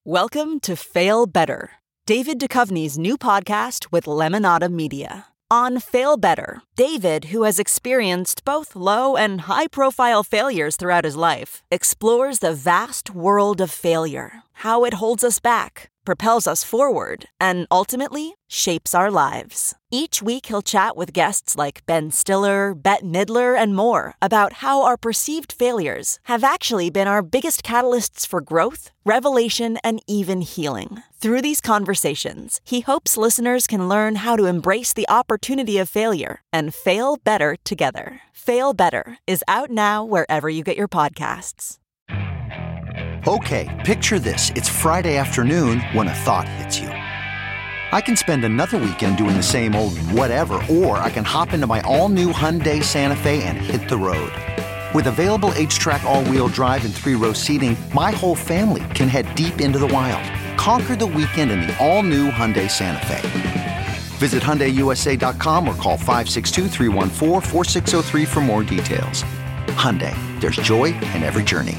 Welcome to Fail Better, David Duchovny's new podcast with Lemonada Media. On Fail Better, David, who has experienced both low and high-profile failures throughout his life, explores the vast world of failure, how it holds us back, propels us forward, and ultimately shapes our lives. Each week he'll chat with guests like Ben Stiller, Bette Midler, and more about how our perceived failures have actually been our biggest catalysts for growth, revelation, and even healing. Through these conversations, he hopes listeners can learn how to embrace the opportunity of failure and fail better together. Fail Better is out now wherever you get your podcasts. Okay, picture this. It's Friday afternoon when a thought hits you. I can spend another weekend doing the same old whatever, or I can hop into my all-new Hyundai Santa Fe and hit the road. With available H-Track all-wheel drive and 3-row seating, my whole family can head deep into the wild. Conquer the weekend in the all-new Hyundai Santa Fe. Visit HyundaiUSA.com or call 562-314-4603 for more details. Hyundai, there's joy in every journey.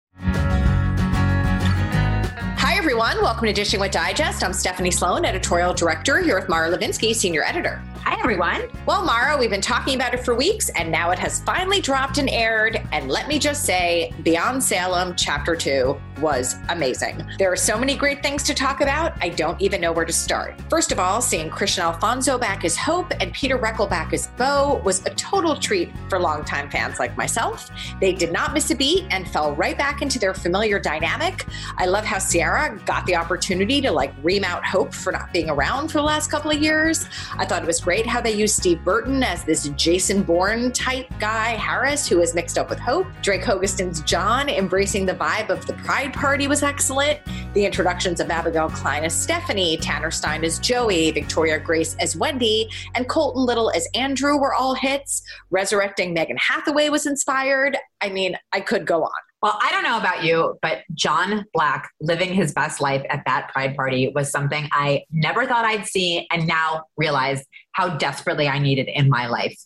Hi, everyone. Welcome to Dishing with Digest. I'm Stephanie Sloan, editorial director, here with Mara Levinsky, senior editor. Hi, everyone. Well, Mara, we've been talking about it for weeks, and now it has finally dropped and aired. And let me just say, Beyond Salem, Chapter 2 was amazing. There are so many great things to talk about, I don't even know where to start. First of all, seeing Christian Alfonso back as Hope and Peter Reckell back as Bo was a total treat for longtime fans like myself. They did not miss a beat and fell right back into their familiar dynamic. I love how Sierra got the opportunity to ream out Hope for not being around for the last couple of years. I thought it was great how they used Steve Burton as this Jason Bourne type guy, Harris, who is mixed up with Hope. Drake Hogestyn's John embracing the vibe of the Pride Party was excellent. The introductions of Abigail Klein as Stephanie, Tanner Stein as Joey, Victoria Grace as Wendy, and Colton Little as Andrew were all hits. Resurrecting Megan Hathaway was inspired. I mean, I could go on. Well, I don't know about you, but John Black living his best life at that Pride Party was something I never thought I'd see and now realize how desperately I needed in my life.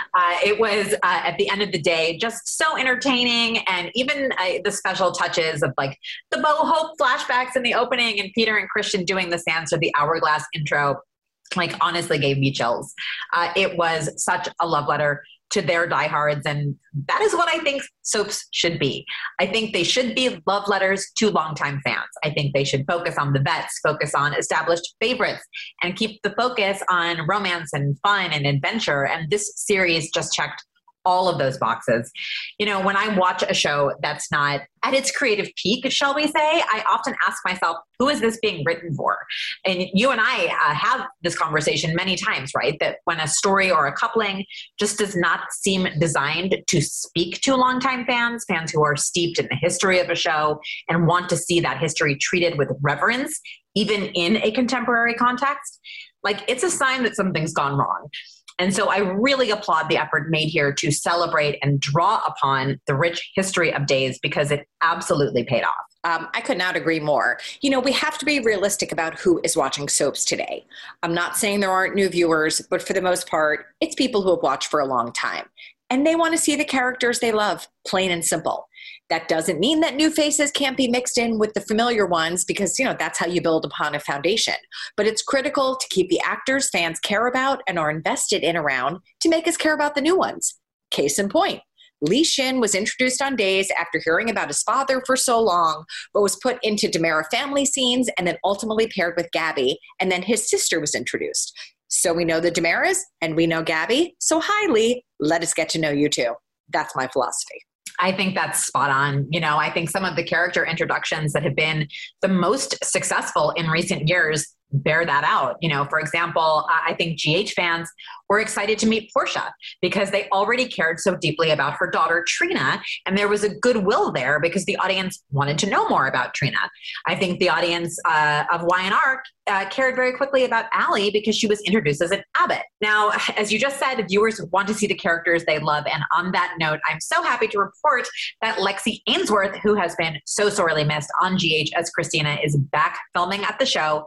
It was, at the end of the day, just so entertaining. And even the special touches of the Bo Hope flashbacks in the opening and Peter and Christian doing the Sands of the Hourglass intro, honestly gave me chills. It was such a love letter to their diehards. And that is what I think soaps should be. I think they should be love letters to longtime fans. I think they should focus on the vets, focus on established favorites, and keep the focus on romance and fun and adventure. And this series just checked all of those boxes. You know, when I watch a show that's not at its creative peak, shall we say, I often ask myself, who is this being written for? And you and I have this conversation many times, right? That when a story or a coupling just does not seem designed to speak to longtime fans, fans who are steeped in the history of a show and want to see that history treated with reverence, even in a contemporary context, it's a sign that something's gone wrong. And so I really applaud the effort made here to celebrate and draw upon the rich history of Days because it absolutely paid off. I could not agree more. You know, we have to be realistic about who is watching soaps today. I'm not saying there aren't new viewers, but for the most part, it's people who have watched for a long time. And they want to see the characters they love, plain and simple. That doesn't mean that new faces can't be mixed in with the familiar ones because, that's how you build upon a foundation. But it's critical to keep the actors fans care about and are invested in around to make us care about the new ones. Case in point, Li Shin was introduced on Days after hearing about his father for so long, but was put into DiMera family scenes and then ultimately paired with Gabby, and then his sister was introduced. So we know the DiMeras and we know Gabby. So hi, Lee, let us get to know you too. That's my philosophy. I think that's spot on. I think some of the character introductions that have been the most successful in recent years bear that out. For example, I think GH fans were excited to meet Portia because they already cared so deeply about her daughter, Trina, and there was a goodwill there because the audience wanted to know more about Trina. I think the audience of Y&R cared very quickly about Allie because she was introduced as an abbot. Now, as you just said, viewers want to see the characters they love, and on that note, I'm so happy to report that Lexi Ainsworth, who has been so sorely missed on GH as Christina, is back filming at the show.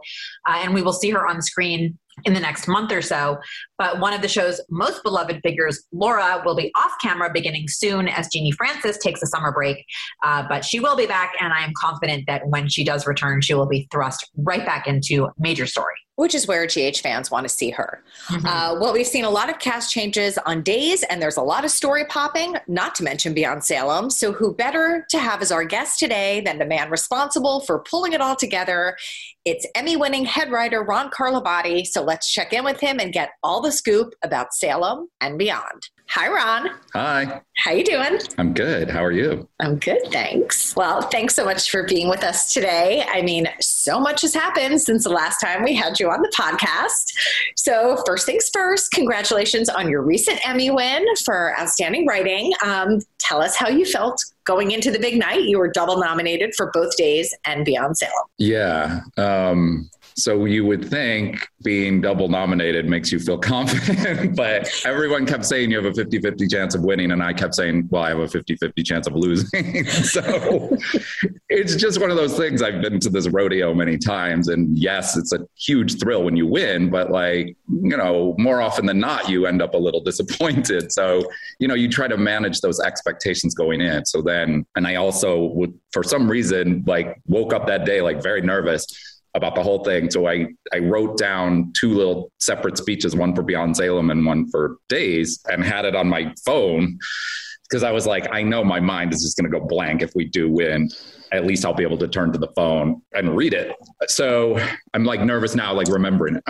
and we will see her on screen in the next month or so. But one of the show's most beloved figures, Laura, will be off camera beginning soon as Jeannie Francis takes a summer break. But she will be back, and I am confident that when she does return, she will be thrust right back into major story. Which is where GH fans want to see her. Well, we've seen a lot of cast changes on Days, and there's a lot of story popping, not to mention Beyond Salem. So who better to have as our guest today than the man responsible for pulling it all together? It's Emmy-winning head writer Ron Carlivati. So let's check in with him and get all the scoop about Salem and beyond. Hi, Ron. Hi. How you doing? I'm good. How are you? I'm good, thanks. Well, thanks so much for being with us today. I mean, so much has happened since the last time we had you on the podcast. So first things first, congratulations on your recent Emmy win for Outstanding Writing. Tell us how you felt going into the big night. You were double nominated for both Days and Beyond Salem. Yeah. So you would think being double nominated makes you feel confident, but everyone kept saying you have a 50-50 chance of winning. And I kept saying, well, I have a 50-50 chance of losing. So it's just one of those things. I've been to this rodeo many times, and yes, it's a huge thrill when you win, but more often than not, you end up a little disappointed. So, you try to manage those expectations going in. So then, and I also would, for some reason, woke up that day, very nervous about the whole thing. So I wrote down 2 little separate speeches, one for Beyond Salem and one for Days, and had it on my phone because I was like, I know my mind is just going to go blank if we do win. At least I'll be able to turn to the phone and read it. So I'm nervous now, remembering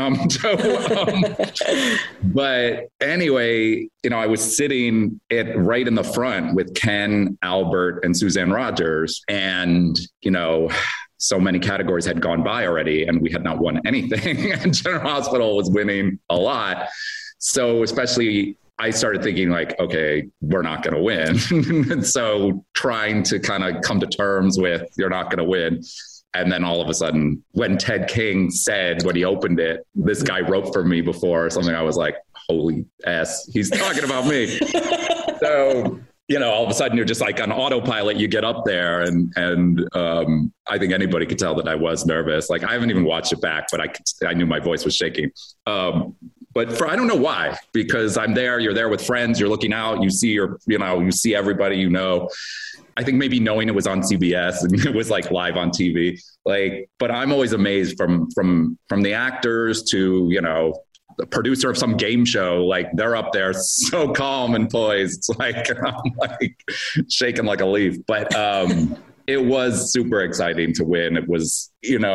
it. But anyway, I was sitting right in the front with Ken, Albert, and Suzanne Rogers, and, so many categories had gone by already and we had not won anything. And General Hospital was winning a lot. So especially I started thinking okay, we're not going to win. And so trying to kind of come to terms with you're not going to win. And then all of a sudden, when Ted King said, when he opened it, this guy wrote for me before or something, I was like, holy S, he's talking about me. So all of a sudden you're just on autopilot, you get up there and I think anybody could tell that I was nervous. I haven't even watched it back, but I knew my voice was shaking. But I don't know why, because I'm there, you're there with friends, you're looking out, you see you see everybody, I think maybe knowing it was on CBS and it was live on TV, but I'm always amazed from the actors to, the producer of some game show, they're up there so calm and poised. I'm shaking like a leaf, but it was super exciting to win. It was,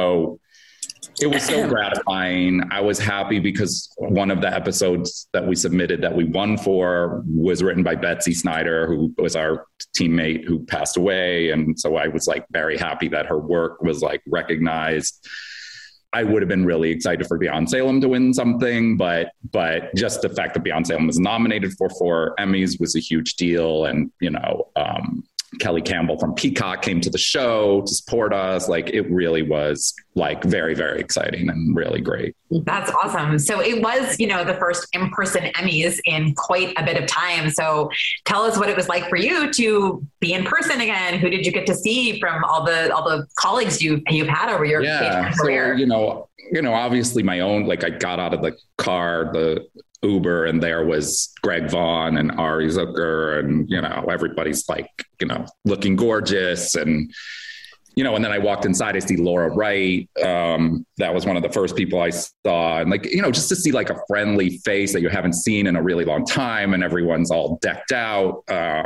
it was so gratifying. I was happy because one of the episodes that we submitted that we won for was written by Betsy Snyder, who was our teammate who passed away. And so I was very happy that her work was recognized. I would have been really excited for Beyond Salem to win something, but just the fact that Beyond Salem was nominated for 4 Emmys was a huge deal. And, Kelly Campbell from Peacock came to the show to support us. It really was very, very exciting and really great. That's awesome. So it was, the first in-person Emmys in quite a bit of time. So tell us what it was like for you to be in person again. Who did you get to see from all the colleagues you've had over your career? So, obviously my own, I got out of the car, the Uber, and there was Greg Vaughn and Ari Zucker and, everybody's looking gorgeous. And, and then I walked inside, I see Laura Wright. That was one of the first people I saw. And just to see a friendly face that you haven't seen in a really long time. And everyone's all decked out,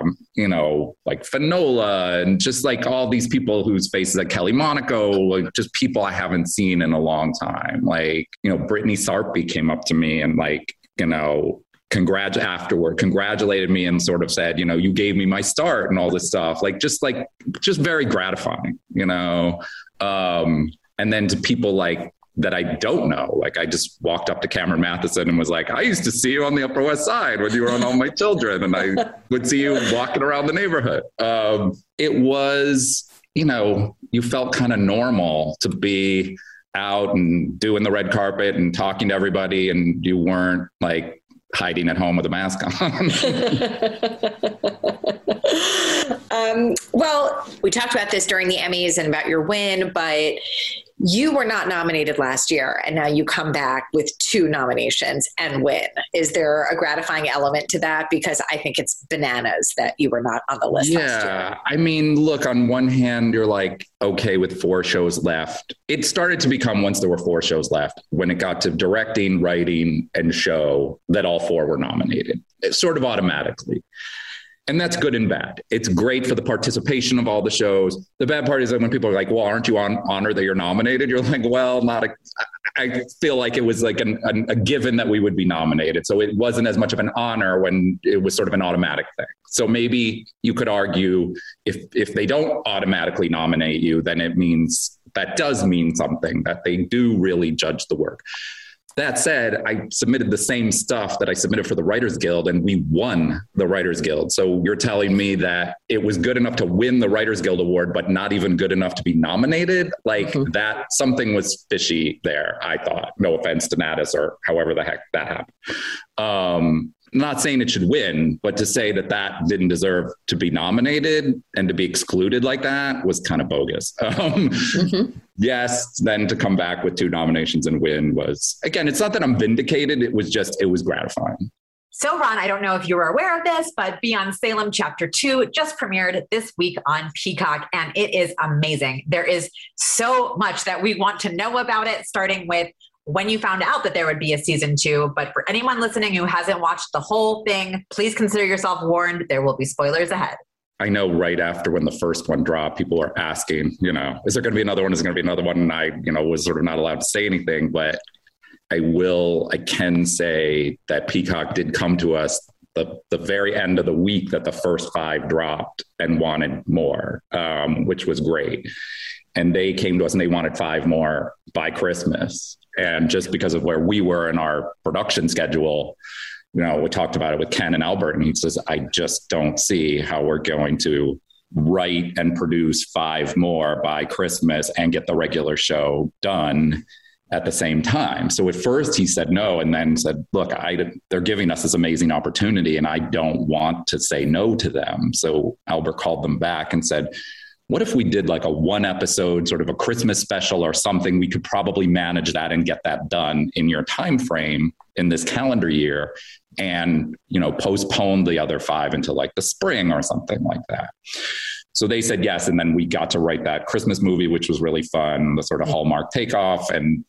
Finola and just all these people whose faces, Kelly Monaco, just people I haven't seen in a long time. Brittany Sarpy came up to me and congratulated me and sort of said, you gave me my start and all this stuff, just very gratifying, and then to people that I don't know, I just walked up to Cameron Matheson and was I used to see you on the Upper West Side when you were on All My Children, and I would see you walking around the neighborhood. It was, you felt kind of normal to be out and doing the red carpet and talking to everybody, and you weren't hiding at home with a mask on. Well, we talked about this during the Emmys and about your win, but You were not nominated last year, and now you come back with 2 nominations and win. Is there a gratifying element to that? Because I think it's bananas that you were not on the list last year. Yeah. I mean, look, on one hand, you're like, okay, with 4 shows left. It started to become, once there were 4 shows left, when it got to directing, writing, and show, that all 4 were nominated. It's sort of automatically. And that's good and bad. It's great for the participation of all the shows. The bad part is that when people are like, well, aren't you honored that you're nominated? You're like, well, I feel like it was like a given that we would be nominated. So it wasn't as much of an honor when it was sort of an automatic thing. So maybe you could argue if they don't automatically nominate you, then it means that does mean something, that they do really judge the work. That said, I submitted the same stuff that I submitted for the Writers Guild, and we won the Writers Guild. So you're telling me that it was good enough to win the Writers Guild award, but not even good enough to be nominated? Like that, something was fishy there, I thought. No offense to Natus or however the heck that happened. Not saying it should win, but to say that didn't deserve to be nominated and to be excluded like that was kind of bogus. Yes, then to come back with 2 nominations and win was, again, it's not that I'm vindicated. It was gratifying. So Ron, I don't know if you were aware of this, but Beyond Salem Chapter 2 just premiered this week on Peacock, and it is amazing. There is so much that we want to know about it, starting with when you found out that there would be a season 2. But for anyone listening who hasn't watched the whole thing, please consider yourself warned. There will be spoilers ahead. I know right after when the first one dropped, people are asking, is there going to be another one? Is there going to be another one? And I, was sort of not allowed to say anything, but I can say that Peacock did come to us the very end of the week that the first 5 dropped and wanted more, which was great. And they came to us and they wanted 5 more by Christmas. And just because of where we were in our production schedule, we talked about it with Ken and Albert, and he says, I just don't see how we're going to write and produce 5 more by Christmas and get the regular show done at the same time. So at first he said no, and then said, look, they're giving us this amazing opportunity and I don't want to say no to them. So Albert called them back and said, what if we did like a 1 episode, sort of a Christmas special or something? We could probably manage that and get that done in your time frame in this calendar year, and postpone the other 5 until like the spring or something like that. So they said yes, and then we got to write that Christmas movie, which was really fun, the sort of Hallmark takeoff, and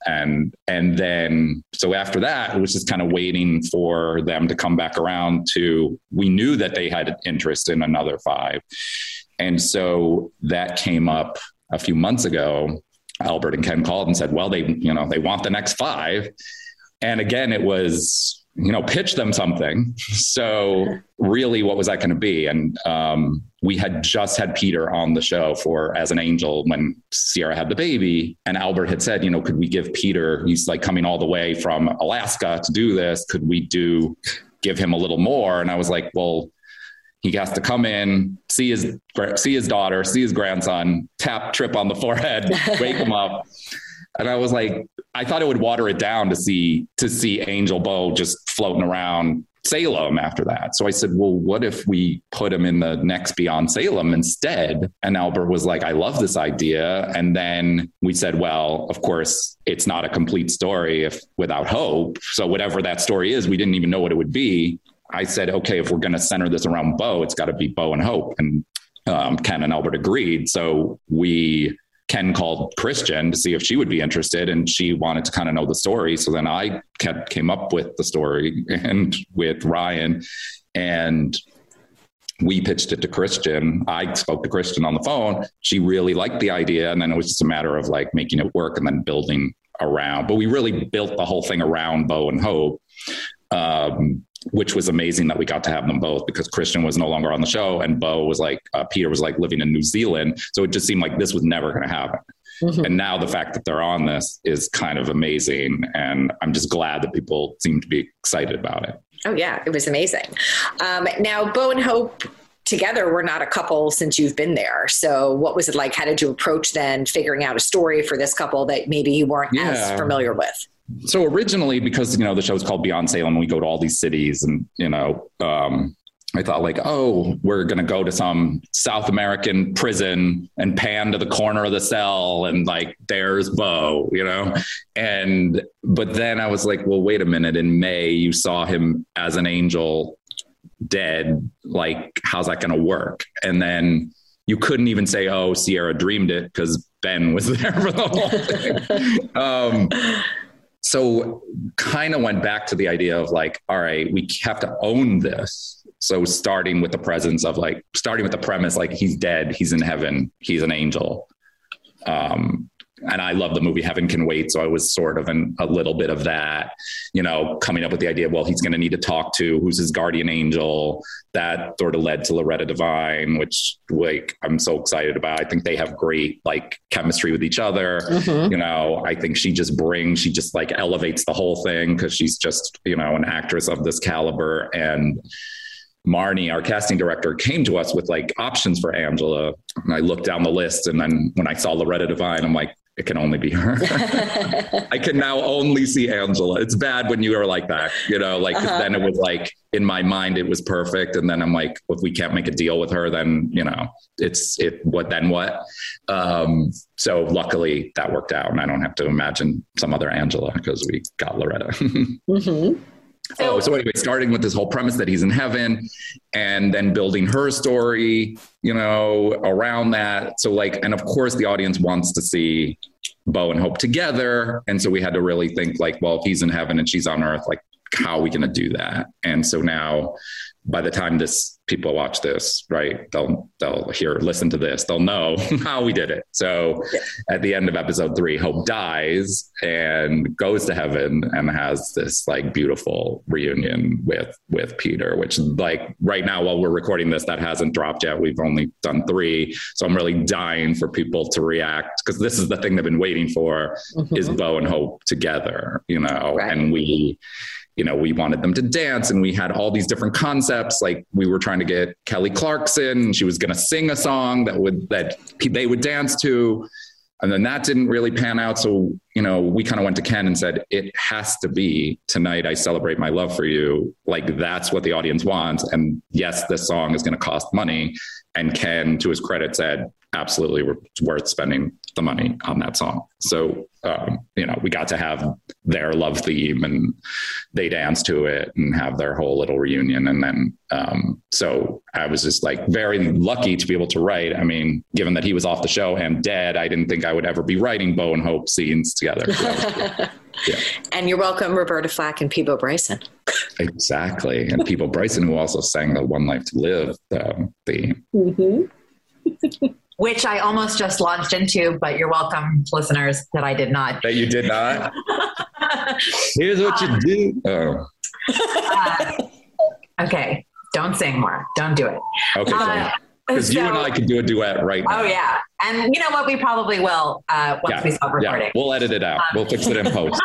then so after that, it was just kind of waiting for them to come back around to. We knew that they had interest in another 5. And so that came up a few months ago. Albert and Ken called and said, well, they want the next 5. And again, it was, pitch them something. So really, what was that going to be? And we had just had Peter on the show as an angel when Sierra had the baby. And Albert had said, could we give Peter, he's like coming all the way from Alaska to do this. Could we give him a little more? And I was like, well, he has to come in, see his daughter, see his grandson, trip on the forehead, wake him up. And I was like, I thought it would water it down to see Angel Bo just floating around Salem after that. So I said, well, what if we put him in the next Beyond Salem instead? And Albert was like, I love this idea. And then we said, well, of course, it's not a complete story without hope. So whatever that story is, we didn't even know what it would be. I said, okay, if we're going to center this around Bo, it's got to be Bo and Hope. And Ken and Albert agreed. So Ken called Christian to see if she would be interested, and she wanted to kind of know the story. So then I came up with the story and with Ryan, and we pitched it to Christian. I spoke to Christian on the phone. She really liked the idea. And then it was just a matter of like making it work and then building around. But we really built the whole thing around Bo and Hope. Which was amazing that we got to have them both, because Christian was no longer on the show and Bo was like, Peter was like living in New Zealand. So it just seemed like this was never going to happen. Mm-hmm. And now the fact that they're on this is kind of amazing. And I'm just glad that people seem to be excited about it. Oh yeah, it was amazing. Now Bo and Hope together were not a couple since you've been there. So what was it like? How did you approach then figuring out a story for this couple that maybe you weren't as familiar with? So originally, because, the show is called Beyond Salem, we go to all these cities and, I thought like, oh, we're going to go to some South American prison and pan to the corner of the cell and like, there's Bo, you know? But then I was like, well, wait a minute. In May, you saw him as an angel dead. Like, how's that going to work? And then you couldn't even say, oh, Sierra dreamed it because Ben was there for the whole thing. So kind of went back to the idea of like, all right, we have to own this. So starting with the premise, like he's dead, he's in heaven, he's an angel. And I love the movie Heaven Can Wait. So I was sort of in a little bit of that, you know, coming up with the idea, well, he's going to need to talk to who's his guardian angel. That sort of led to Loretta Devine, which like I'm so excited about. I think they have great like chemistry with each other. You know, I think she just like elevates the whole thing because she's just, you know, an actress of this caliber. And Marnie, our casting director, came to us with like options for Angela. And I looked down the list. And then when I saw Loretta Devine, I'm like, it can only be her. I can now only see Angela. It's bad when you are like that, you know, like then it was like in my mind, it was perfect. And then I'm like, if we can't make a deal with her, then, you know, what? So luckily that worked out and I don't have to imagine some other Angela because we got Loretta. So anyway, starting with this whole premise that he's in heaven and then building her story, you know, around that. So like, and of course the audience wants to see Bo and Hope together. And so we had to really think like, well, if he's in heaven and she's on earth, like how are we going to do that? And so now by the time people watch this, right, they'll listen to this, they'll know how we did it. So at the end of episode 3, Hope dies and goes to heaven and has this like beautiful reunion with Peter, which like right now, while we're recording this, that hasn't dropped yet. We've only done 3. So I'm really dying for people to react because this is the thing they've been waiting for is Bo and Hope together, you know, right. And we wanted them to dance and we had all these different concepts. Like we were trying to get Kelly Clarkson and she was going to sing a song that they would dance to. And then that didn't really pan out. So, you know, we kind of went to Ken and said, it has to be Tonight I Celebrate My Love for You. Like that's what the audience wants. And yes, this song is going to cost money. And Ken, to his credit, said, absolutely, it's worth spending the money on that song. So, you know, we got to have their love theme and they danced to it and have their whole little reunion. And then, so I was just like very lucky to be able to write. I mean, given that he was off the show and dead, I didn't think I would ever be writing Bo and Hope scenes together. So yeah. And you're welcome, Roberta Flack and Peebo Bryson. Exactly. And Peebo Bryson, who also sang the One Life to Live theme. Which I almost just launched into, but you're welcome, listeners, that I did not. That you did not? Here's what you do. Oh. Okay. Don't sing more. Don't do it. Okay. Because you and I could do a duet right now. Oh, yeah. And you know what? We probably will once we stop recording. Yeah. We'll edit it out. We'll fix it in post.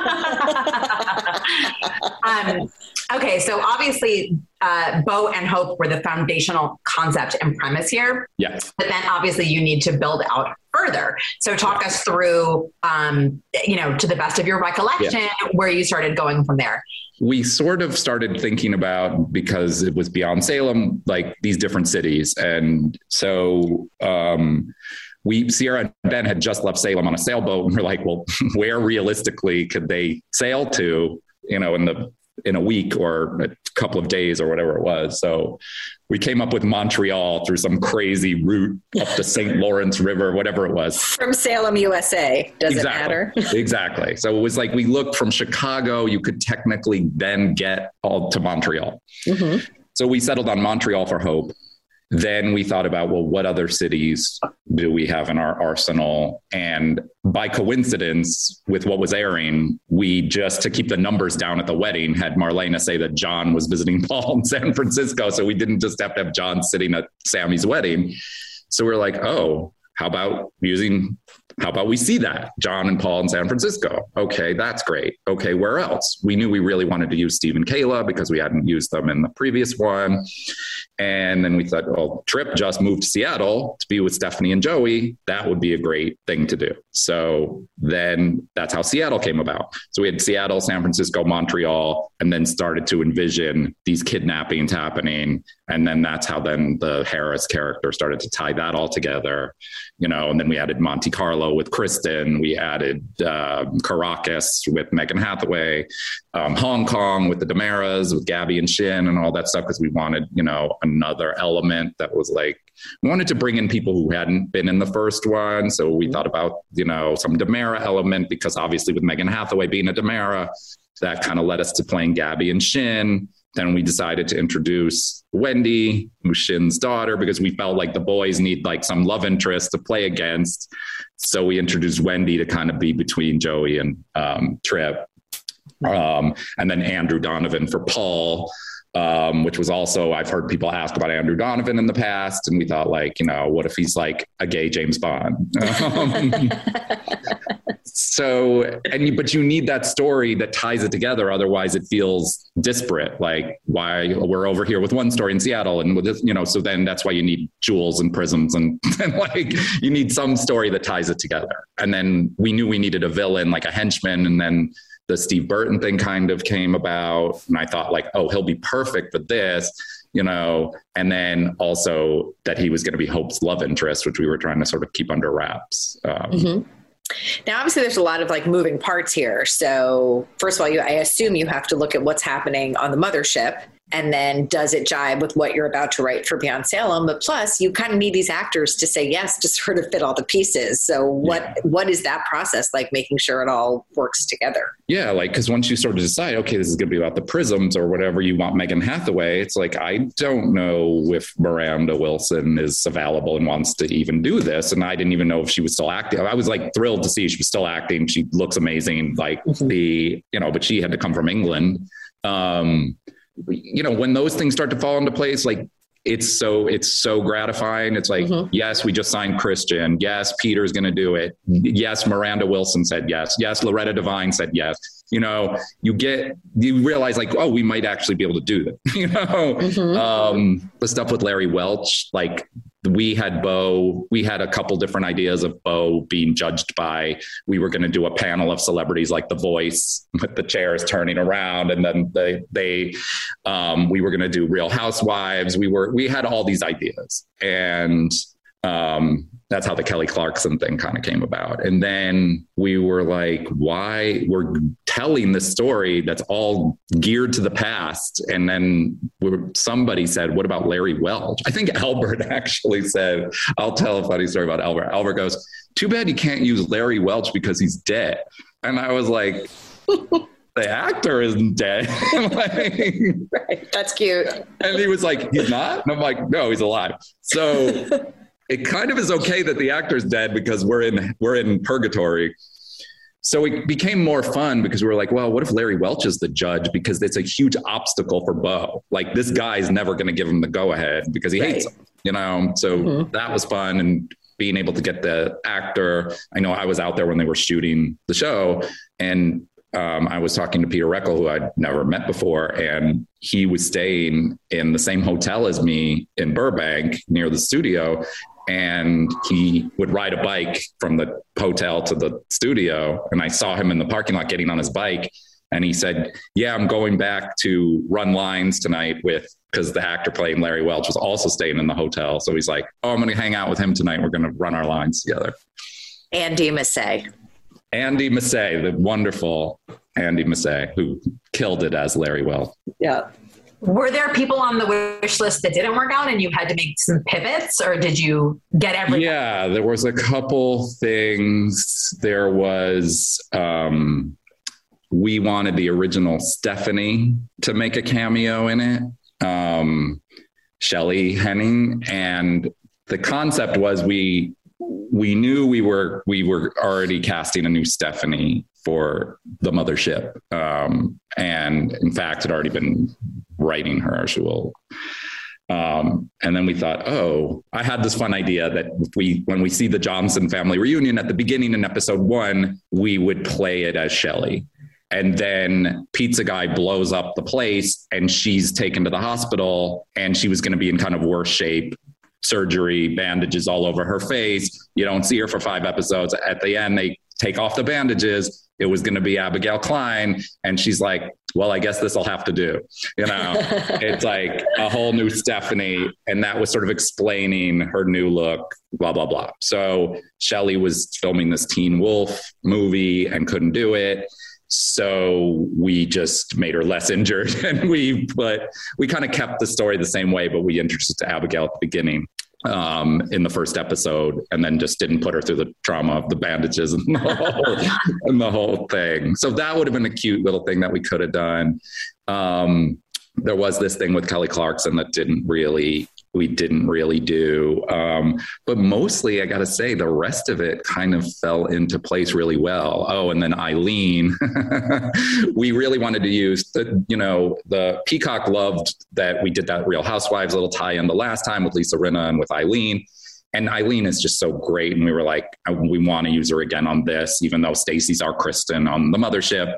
Okay. So obviously, Bo and Hope were the foundational concept and premise here. Yes. But then obviously you need to build out further. So talk us through, you know, to the best of your recollection, where you started going from there. We sort of started thinking about, because it was Beyond Salem, like these different cities. And so Sierra and Ben had just left Salem on a sailboat and we're like, well, where realistically could they sail to, you know, in a week or a couple of days or whatever it was. So we came up with Montreal through some crazy route up the St. Lawrence River, whatever it was. From Salem, USA. Does it matter? Exactly. So it was like, we looked from Chicago, you could technically then get all to Montreal. Mm-hmm. So we settled on Montreal for Hope. Then we thought about, well, what other cities do we have in our arsenal? And by coincidence, with what was airing, we just, to keep the numbers down at the wedding, had Marlena say that John was visiting Paul in San Francisco. So we didn't just have to have John sitting at Sammy's wedding. So we're like, oh, how about we see that John and Paul in San Francisco? Okay, that's great. Okay, where else? We knew we really wanted to use Steve and Kayla because we hadn't used them in the previous one. And then we thought, well, Trip just moved to Seattle to be with Stephanie and Joey. That would be a great thing to do. So then that's how Seattle came about. So we had Seattle, San Francisco, Montreal, and then started to envision these kidnappings happening. And then that's how then the Harris character started to tie that all together, and then we added Monte Carlo with Kristen. We added Caracas with Megan Hathaway, Hong Kong with the Damaras, with Gabby and Shin and all that stuff. Cause we wanted, another element that was like, we wanted to bring in people who hadn't been in the first one. So we thought about, some Damara element, because obviously with Megan Hathaway being a Damara, that kind of led us to playing Gabby and Shin. Then we decided to introduce Wendy, who's Shin's daughter, because we felt like the boys need like some love interest to play against. So we introduced Wendy to kind of be between Joey and Trip. And then Andrew Donovan for Paul, which was also, I've heard people ask about Andrew Donovan in the past. And we thought like, what if he's like a gay James Bond? But you need that story that ties it together. Otherwise it feels disparate. Like why we're over here with one story in Seattle and with this, so then that's why you need jewels and prisms and like you need some story that ties it together. And then we knew we needed a villain, like a henchman. And then the Steve Burton thing kind of came about. And I thought like, oh, he'll be perfect for this, and then also that he was going to be Hope's love interest, which we were trying to sort of keep under wraps. Now, obviously, there's a lot of like moving parts here. So first of all, I assume you have to look at what's happening on the mothership. And then does it jibe with what you're about to write for Beyond Salem? But plus, you kind of need these actors to say yes to sort of fit all the pieces. So what is that process like, making sure it all works together? Yeah, like, because once you sort of decide, okay, this is going to be about the prisms or whatever you want Megan Hathaway, it's like, I don't know if Miranda Wilson is available and wants to even do this. And I didn't even know if she was still acting. I was like thrilled to see she was still acting. She looks amazing. Like but she had to come from England. When those things start to fall into place, like it's so gratifying. It's like, yes, we just signed Christian. Yes, Peter's going to do it. Yes, Miranda Wilson said yes. Yes, Loretta Devine said yes. You realize like, oh, we might actually be able to do that. The stuff with Larry Welch, like we had a couple different ideas of Bo being judged by, we were going to do a panel of celebrities like The Voice with the chairs turning around. And then we were going to do Real Housewives. We had all these ideas, and that's how the Kelly Clarkson thing kind of came about. And then we were like, why we're telling this story that's all geared to the past. And then somebody said, what about Larry Welch? I think Albert actually said, I'll tell a funny story about Albert. Albert goes, too bad you can't use Larry Welch because he's dead. And I was like, the actor isn't dead. Right, that's cute. And he was like, he's not? And I'm like, no, he's alive. So it kind of is okay that the actor's dead because we're in purgatory. So it became more fun because we were like, well, what if Larry Welch is the judge? Because it's a huge obstacle for Bo. Like this guy's never going to give him the go ahead because he hates him, So that was fun. And being able to get the actor, I know I was out there when they were shooting the show, and I was talking to Peter Reckel, who I'd never met before, and he was staying in the same hotel as me in Burbank near the studio. And he would ride a bike from the hotel to the studio. And I saw him in the parking lot getting on his bike. And he said, yeah, I'm going back to run lines tonight because the actor playing Larry Welch was also staying in the hotel. So he's like, oh, I'm going to hang out with him tonight. We're going to run our lines together. Andy Massey, the wonderful Andy Massey, who killed it as Larry Welch. Yeah. Were there people on the wish list that didn't work out and you had to make some pivots, or did you get everything? Yeah, there was a couple things. There was, we wanted the original Stephanie to make a cameo in it, Shelley Henning. And the concept was we knew we were already casting a new Stephanie for the mothership. And in fact, had already been writing her. She will. And then we thought, I had this fun idea that when we see the Johnson family reunion at the beginning in episode 1, we would play it as Shelley. And then Pizza Guy blows up the place and she's taken to the hospital and she was going to be in kind of worse shape surgery, bandages all over her face. You don't see her for 5 episodes. At the end, they take off the bandages. It was going to be Abigail Klein. And she's like, well, I guess this will have to do. You know, it's like a whole new Stephanie. And that was sort of explaining her new look, blah, blah, blah. So Shelley was filming this Teen Wolf movie and couldn't do it. So we just made her less injured, and we kind of kept the story the same way, but we introduced Abigail at the beginning in the first episode, and then just didn't put her through the trauma of the bandages and the whole thing. So that would have been a cute little thing that we could have done. There was this thing with Kelly Clarkson that we didn't really do. But mostly, I got to say, the rest of it kind of fell into place really well. Oh, and then Eileen, we really wanted to use the Peacock loved that we did that Real Housewives little tie-in the last time with Lisa Rinna and with Eileen. And Eileen is just so great. And we were like, we want to use her again on this, even though Stacey's our Kristen on the mothership.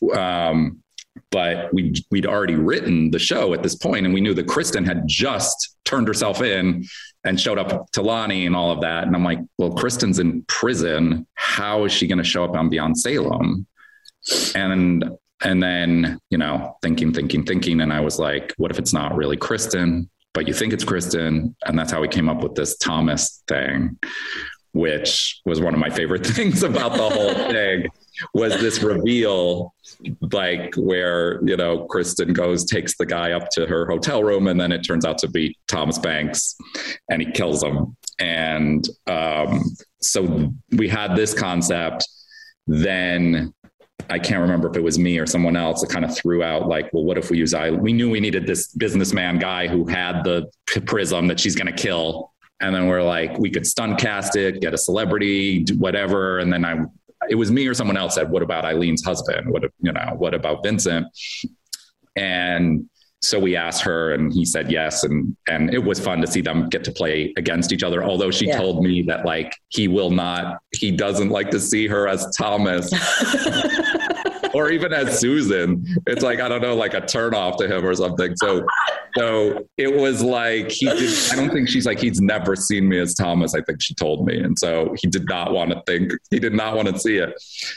But we'd already written the show at this point, and we knew that Kristen had just turned herself in and showed up to Lonnie and all of that. And I'm like, well, Kristen's in prison. How is she going to show up on Beyond Salem? And then, thinking. And I was like, what if it's not really Kristen, but you think it's Kristen? And that's how we came up with this Thomas thing, which was one of my favorite things about the whole thing. Was this reveal, like where, Kristen takes the guy up to her hotel room, and then it turns out to be Thomas Banks, and he kills him. And so we had this concept. Then I can't remember if it was me or someone else that kind of threw out like, well, what if we use Eileen? We knew we needed this businessman guy who had the prism that she's going to kill. And then we're like, we could stunt cast it, get a celebrity, whatever. And then it was me or someone else said, what about Eileen's husband? What about Vincent? And so we asked her, and he said yes. And it was fun to see them get to play against each other. Although she told me that like, he doesn't like to see her as Thomas or even as Susan. It's like, I don't know, like a turn off to him or something. So it was like, I don't think she's like, he's never seen me as Thomas. I think she told me. And so he did not want to see it.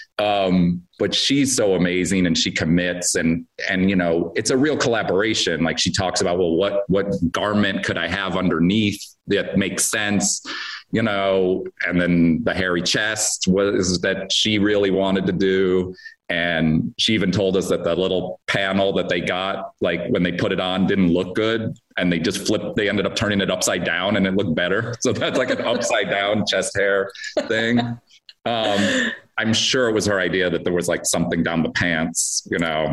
But she's so amazing, and she commits, and it's a real collaboration. Like she talks about, well, what garment could I have underneath that makes sense? And then the hairy chest was that she really wanted to do. And she even told us that the little panel that they got, like when they put it on, didn't look good. And they ended up turning it upside down, and it looked better. So that's like an upside down chest hair thing. I'm sure it was her idea that there was like something down the pants,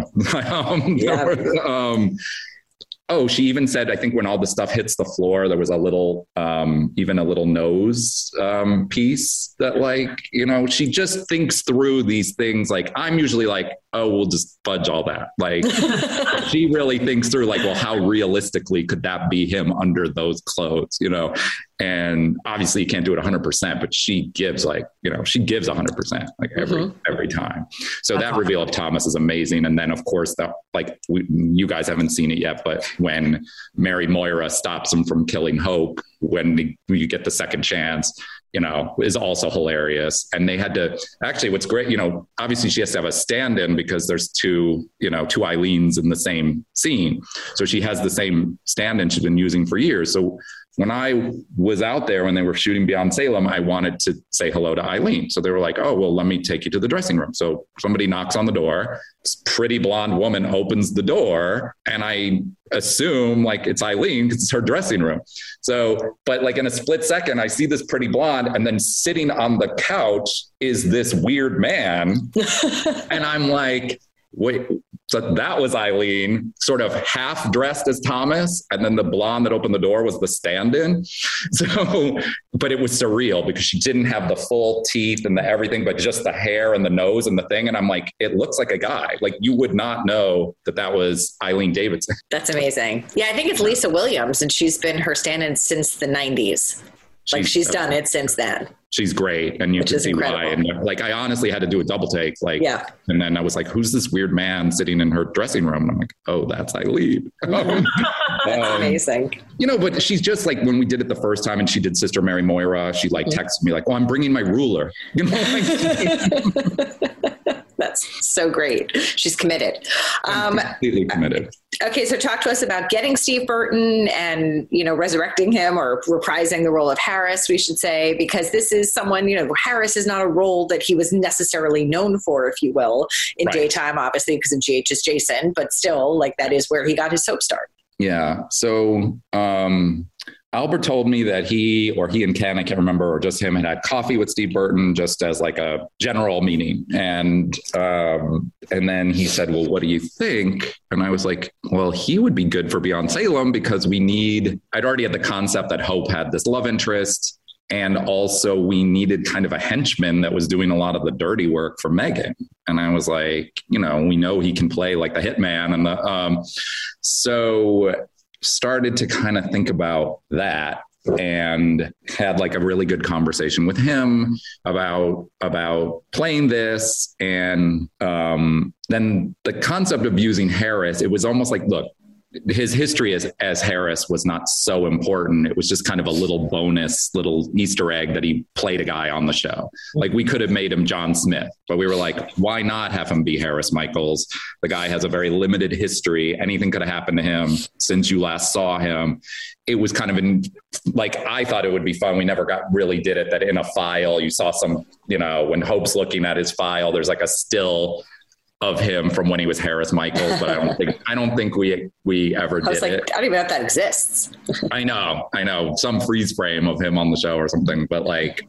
she even said, I think when all the stuff hits the floor, there was a little, even a little nose piece that like, she just thinks through these things. Like I'm usually like, oh, we'll just fudge all that. Like she really thinks through like, well, how realistically could that be him under those clothes, And obviously you can't do it 100%, but she gives she gives 100% like every time. So that reveal of Thomas is amazing. And then of course you guys haven't seen it yet, but when Mary Moira stops him from killing Hope, when you get the second chance, is also hilarious. And they had to actually, what's great, obviously she has to have a stand-in because there's two Eileens in the same scene. So she has the same stand-in she's been using for years. So when I was out there, when they were shooting Beyond Salem, I wanted to say hello to Eileen. So they were like, oh, well, let me take you to the dressing room. So somebody knocks on the door, this pretty blonde woman opens the door, and I assume like it's Eileen because it's her dressing room. So, but like in a split second, I see this pretty blonde, and then sitting on the couch is this weird man. And I'm like, wait, so that was Eileen sort of half dressed as Thomas. And then the blonde that opened the door was the stand-in. So, but it was surreal because she didn't have the full teeth and the everything, but just the hair and the nose and the thing. And I'm like, it looks like a guy. Like you would not know that was Eileen Davidson. That's amazing. Yeah. I think it's Lisa Williams, and she's been her stand-in since the 90s. Like she's done it since then. she's great. And you can see why. And like, I honestly had to do a double take. Like, and then I was like, who's this weird man sitting in her dressing room? And I'm like, oh, that's Eileen. That's amazing. You know, but she's just like, when we did it the first time and she did Sister Mary Moira, she like texted me like, oh, I'm bringing my ruler. You know, That's so great. She's committed. Completely committed. Okay, so talk to us about getting Steve Burton and, you know, resurrecting him or reprising the role of Harris, we should say, because this is someone, you know, Harris is not a role that he was necessarily known for, if you will, in daytime, obviously, because of GH is Jason, but still, like, that is where he got his soap start. Yeah. So Albert told me that he and Ken, I can't remember, or just him, had coffee with Steve Burton just as like a general meeting. And then he said, well, what do you think? And I was like, well, he would be good for Beyond Salem because I'd already had the concept that Hope had this love interest. And also we needed kind of a henchman that was doing a lot of the dirty work for Megan. And I was like, you know, we know he can play like the hitman. And so started to kind of think about that and had like a really good conversation with him about playing this. And then the concept of using Harris, it was almost like, look, his history as Harris was not so important. It was just kind of a little bonus, little Easter egg that he played a guy on the show. Like we could have made him John Smith, but we were like, why not have him be Harris Michaels? The guy has a very limited history. Anything could have happened to him since you last saw him. It was kind of like, I thought it would be fun. We never really did it, that in a file, you saw some, you know, when Hope's looking at his file, there's like a still of him from when he was Harris Michaels, but I don't think we ever did it. I don't even know if that exists. I know some freeze frame of him on the show or something, but like,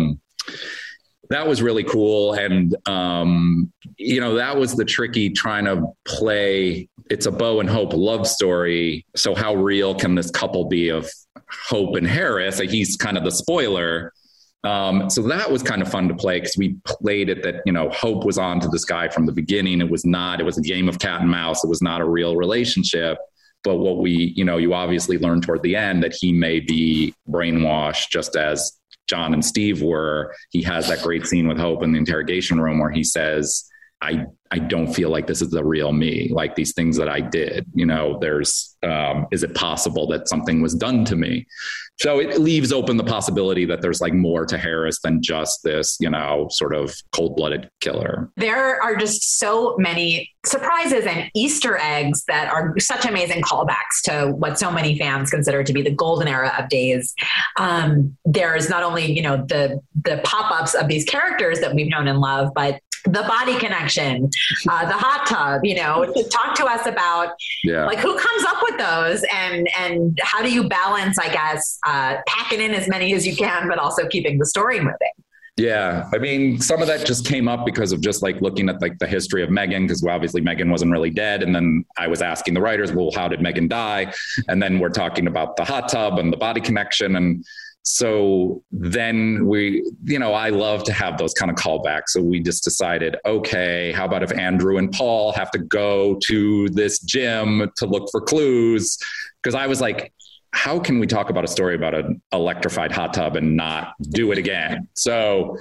that was really cool. And, you know, that was the tricky trying to play. It's a Bo and Hope love story. So how real can this couple be of Hope and Harris? Like he's kind of the spoiler. So that was kind of fun to play because we played it that, you know, Hope was on to this guy from the beginning. It was a game of cat and mouse. It was not a real relationship. But what you obviously learned toward the end that he may be brainwashed just as John and Steve were. He has that great scene with Hope in the interrogation room where he says, I don't feel like this is the real me, like these things that I did, you know, is it possible that something was done to me? So it leaves open the possibility that there's like more to Harris than just this, you know, sort of cold-blooded killer. There are just so many surprises and Easter eggs that are such amazing callbacks to what so many fans consider to be the golden era of Days. There's not only, you know, the pop-ups of these characters that we've known and loved, but the body connection, the hot tub, you know, talk to us about like who comes up with those and how do you balance, I guess, packing in as many as you can, but also keeping the story moving. Yeah. I mean, some of that just came up because of just like looking at like the history of Megan, because obviously Megan wasn't really dead. And then I was asking the writers, well, how did Megan die? And then we're talking about the hot tub and the body connection. And so then I love to have those kind of callbacks. So we just decided, okay, how about if Andrew and Paul have to go to this gym to look for clues? Because I was like, how can we talk about a story about an electrified hot tub and not do it again? So,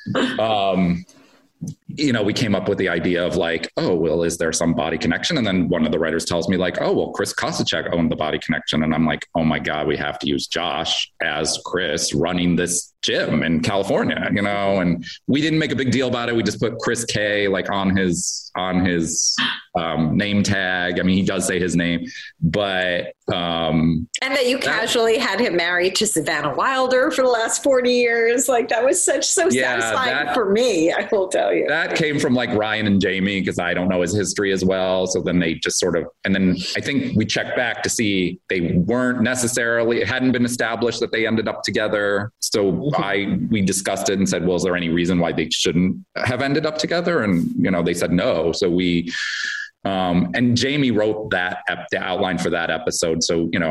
we came up with the idea of like, oh, well, is there some body connection? And then one of the writers tells me like, oh, well, Chris Kosachek owned the body connection. And I'm like, oh my God, we have to use Josh as Chris running this gym in California, you know? And we didn't make a big deal about it. We just put Chris K like on his name tag. I mean, he does say his name, but and that you casually had him married to Savannah Wilder for the last 40 years. Like that was so satisfying for me, I will tell you. That came from like Ryan and Jamie because I don't know his history as well. So then they just sort of, and then I think we checked back to see they weren't necessarily, it hadn't been established that they ended up together. So we discussed it and said, well, is there any reason why they shouldn't have ended up together? And, they said no. So and Jamie wrote the outline for that episode. So,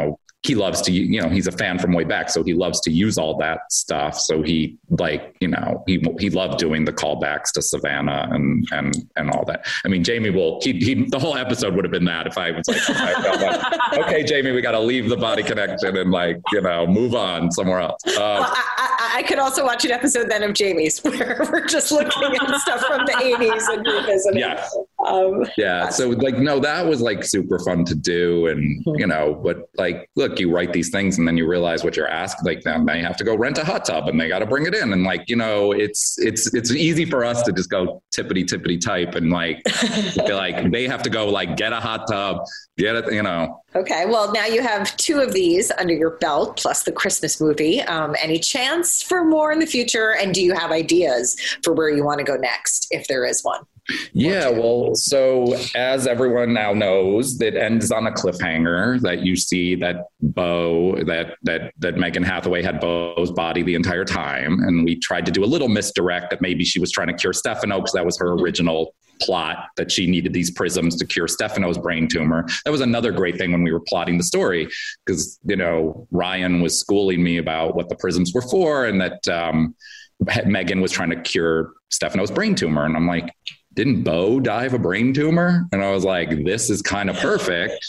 he loves to, he's a fan from way back. So he loves to use all that stuff. So he he loved doing the callbacks to Savannah and all that. I mean, Jamie the whole episode would have been that if I was like, okay, Jamie, we got to leave the body connection and move on somewhere else. I could also watch an episode then of Jamie's where we're just looking at stuff from the 80s and revisiting. Yeah. So no, that was super fun to do. And, but look, you write these things and then you realize what you're asked. Then they have to go rent a hot tub and they got to bring it in. And it's easy for us to just go tippity type and they have to go get a hot tub, get it, Okay. Well, now you have 2 of these under your belt, plus the Christmas movie. Any chance for more in the future? And do you have ideas for where you want to go next, if there is one? Yeah, well, so as everyone now knows, it ends on a cliffhanger that you see that that Megan Hathaway had Beau's body the entire time. And we tried to do a little misdirect that maybe she was trying to cure Stefano because that was her original plot, that she needed these prisms to cure Stefano's brain tumor. That was another great thing when we were plotting the story because, Ryan was schooling me about what the prisms were for and that Megan was trying to cure Stefano's brain tumor. And I'm like, didn't Beau die of a brain tumor? And I was like, this is kind of perfect,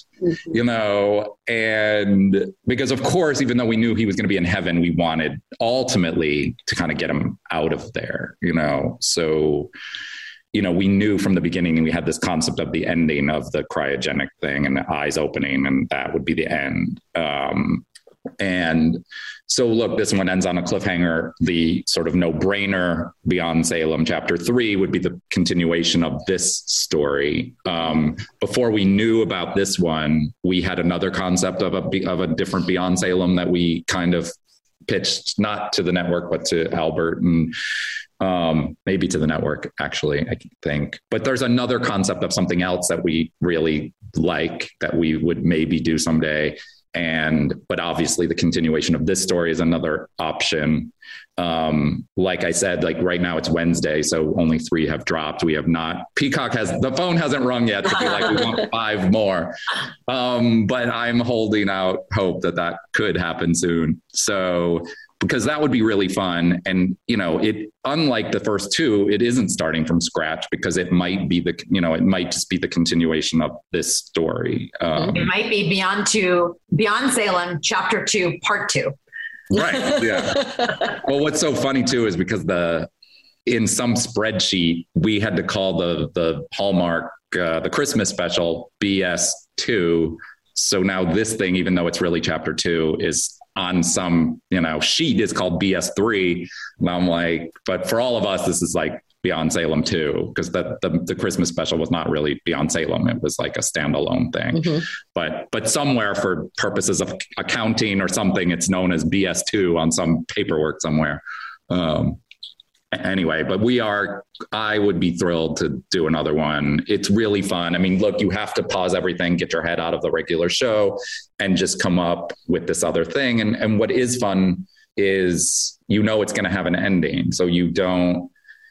and because of course, even though we knew he was going to be in heaven, we wanted ultimately to kind of get him out of there, so, we knew from the beginning and we had this concept of the ending of the cryogenic thing and the eyes opening and that would be the end. And so look, this one ends on a cliffhanger. The sort of no-brainer Beyond Salem chapter 3 would be the continuation of this story. Before we knew about this one, we had another concept of a different Beyond Salem that we kind of pitched, not to the network, but to Albert and maybe to the network, actually, I think. But there's another concept of something else that we really like that we would maybe do someday. But obviously the continuation of this story is another option. Like I said, right now it's Wednesday, so only 3 have dropped. We have not, the phone hasn't rung yet to be like, we want 5 more. But I'm holding out hope that could happen soon. So, because that would be really fun. And, unlike the first 2, it isn't starting from scratch because it might be it might just be the continuation of this story. It might be Beyond Salem, chapter 2, part 2. Right. Yeah. Well, what's so funny too, is because in some spreadsheet, we had to call the Hallmark, the Christmas special BS2. So now this thing, even though it's really chapter 2, is on some, sheet is called BS3. And I'm like, but for all of us, this is Beyond Salem 2, because the Christmas special was not really Beyond Salem. It was a standalone thing. Mm-hmm. But somewhere for purposes of accounting or something, it's known as BS2 on some paperwork somewhere. Anyway, but I would be thrilled to do another one. It's really fun. I mean, look, you have to pause everything, get your head out of the regular show and just come up with this other thing. And what is fun is, it's going to have an ending. So you don't,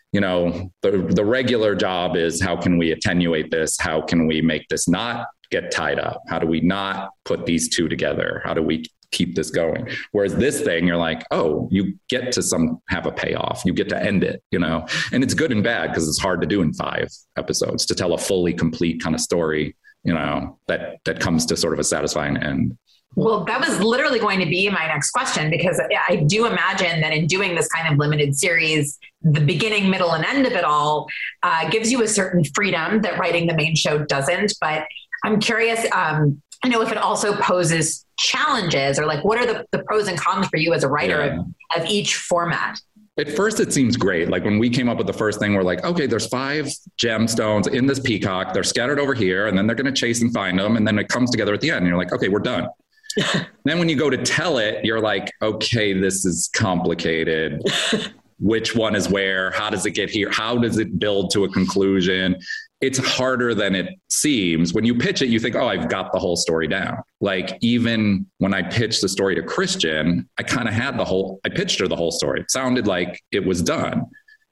the regular job is, how can we attenuate this? How can we make this not get tied up? How do we not put these 2 together? How do we keep this going? Whereas this thing, you're like, oh, you get to have a payoff. You get to end it, and it's good and bad because it's hard to do in 5 episodes to tell a fully complete kind of story, that comes to sort of a satisfying end. Well, that was literally going to be my next question, because I do imagine that in doing this kind of limited series, the beginning, middle, and end of it all gives you a certain freedom that writing the main show doesn't. But I'm curious, if it also poses challenges, or what are the pros and cons for you as a writer of each format? At first, it seems great. When we came up with the first thing, we're like, okay, there's 5 gemstones in this peacock. They're scattered over here, and then they're going to chase and find them. And then it comes together at the end. And you're like, okay, we're done. Then when you go to tell it, you're like, okay, this is complicated. Which one is where? How does it get here? How does it build to a conclusion? It's harder than it seems. When you pitch it, you think, oh, I've got the whole story down. Even when I pitched the story to Christian, I kind of had I pitched her the whole story. It sounded like it was done.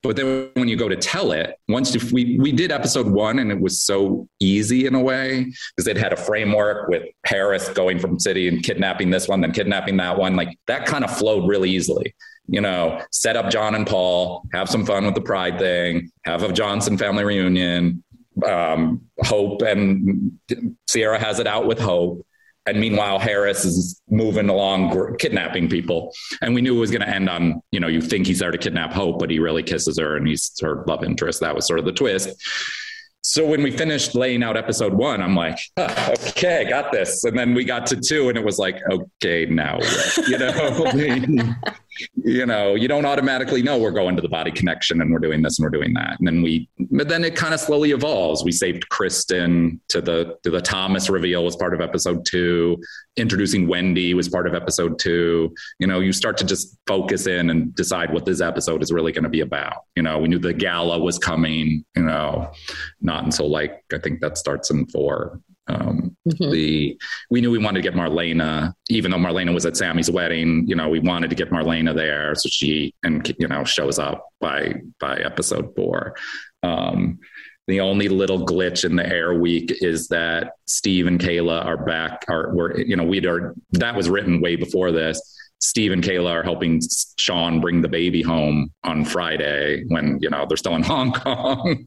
But then when you go to tell it, we did episode 1 and it was so easy in a way because it had a framework with Harris going from city and kidnapping this one, then kidnapping that one. Like that kind of flowed really easily. Set up John and Paul, have some fun with the pride thing, have a Johnson family reunion. Hope and Sierra has it out with Hope. And meanwhile, Harris is moving along, kidnapping people. And we knew it was going to end on, you think he's there to kidnap Hope, but he really kisses her and he's her love interest. That was sort of the twist. So when we finished laying out episode 1, I'm like, okay, got this. And then we got to 2 and it was like, okay, now what? You don't automatically know we're going to the body connection and we're doing this and we're doing that. And but then it kind of slowly evolves. We saved Kristen to the Thomas reveal was part of episode 2. Introducing Wendy was part of episode 2. You start to just focus in and decide what this episode is really going to be about. We knew the gala was coming, not until I think that starts in 4. We knew we wanted to get Marlena, even though Marlena was at Sammy's wedding, we wanted to get Marlena there. So she, shows up by episode 4. The only little glitch in the Air Week is that Steve and Kayla are back. That was written way before this. Steve and Kayla are helping Sean bring the baby home on Friday when, they're still in Hong Kong.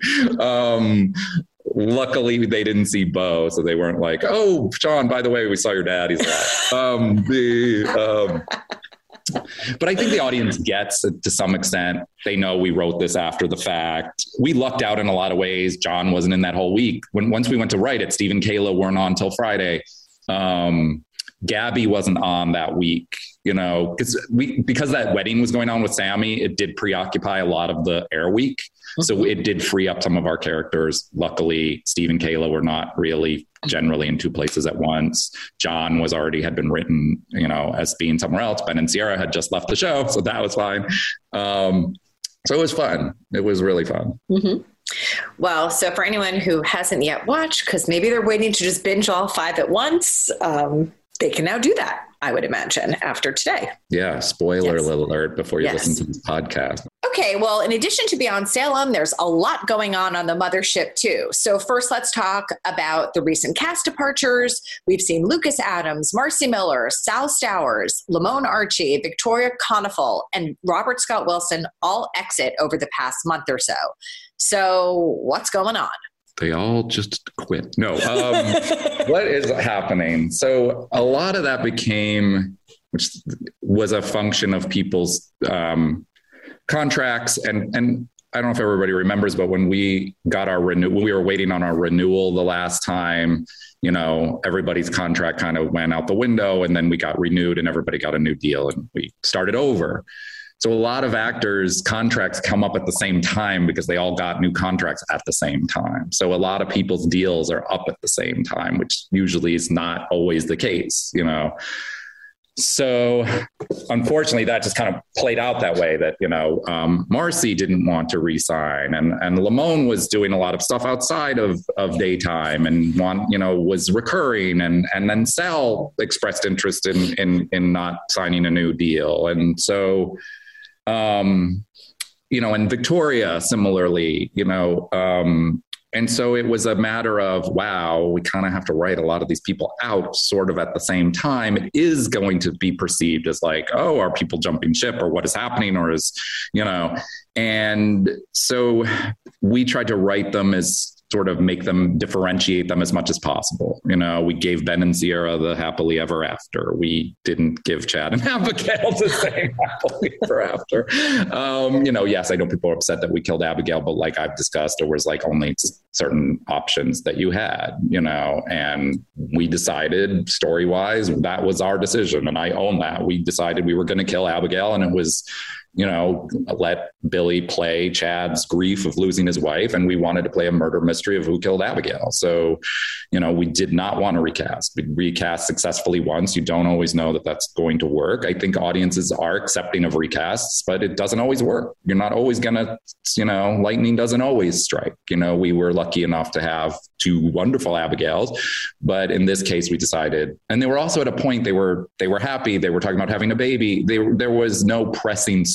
Luckily, they didn't see Bo, so they weren't like, "Oh, Sean, by the way, we saw your dad. He's alive." But I think the audience gets it to some extent. They know we wrote this after the fact. We lucked out in a lot of ways. John wasn't in that whole week. Once we went to write it, Steve and Kayla weren't on till Friday. Gabby wasn't on that week, because that wedding was going on with Sammy. It did preoccupy a lot of the Air Week. So it did free up some of our characters. Luckily, Steve and Kayla were not really generally in 2 places at once. John had been written, as being somewhere else. Ben and Sierra had just left the show, so that was fine. So it was fun. It was really fun. Mm-hmm. Well, so for anyone who hasn't yet watched, because maybe they're waiting to just binge all 5 at once, they can now do that, I would imagine, after today. Yeah. Spoiler alert before you listen to this podcast. Okay. Well, in addition to Beyond Salem, there's a lot going on the mothership too. So first, let's talk about the recent cast departures. We've seen Lucas Adams, Marcy Miller, Sal Stowers, Lamone Archie, Victoria Konefal, and Robert Scott Wilson all exit over the past month or so. So what's going on? They all just quit. No. What is happening? So a lot of that which was a function of people's contracts. And I don't know if everybody remembers, but when we got when we were waiting on our renewal the last time, everybody's contract kind of went out the window, and then we got renewed and everybody got a new deal and we started over. So a lot of actors' contracts come up at the same time because they all got new contracts at the same time. So a lot of people's deals are up at the same time, which usually is not always the case, So unfortunately, that just kind of played out that way that, Marcy didn't want to resign and Lamone was doing a lot of stuff outside of daytime and was recurring. And then Sal expressed interest in not signing a new deal. And so, and Victoria similarly, and so it was a matter of, wow, we kind of have to write a lot of these people out sort of at the same time. It is going to be perceived as like, oh, are people jumping ship or what is happening or is, and so we tried to write them as sort of differentiate them as much as possible. We gave Ben and Sierra the happily ever after. We didn't give Chad and Abigail the same happily ever after. Yes, I know people are upset that we killed Abigail, but like I've discussed, there was like only certain options that you had, and we decided story-wise, that was our decision. And I own that. We decided we were going to kill Abigail, and it was, let Billy play Chad's grief of losing his wife. And we wanted to play a murder mystery of who killed Abigail. So, we did not want to recast. We recast successfully once. You don't always know that that's going to work. I think audiences are accepting of recasts, but it doesn't always work. You're not always going to, lightning doesn't always strike. We were lucky enough to have 2 wonderful Abigails, but in this case we decided, and they were also at a point they were happy. They were talking about having a baby. There was no pressing story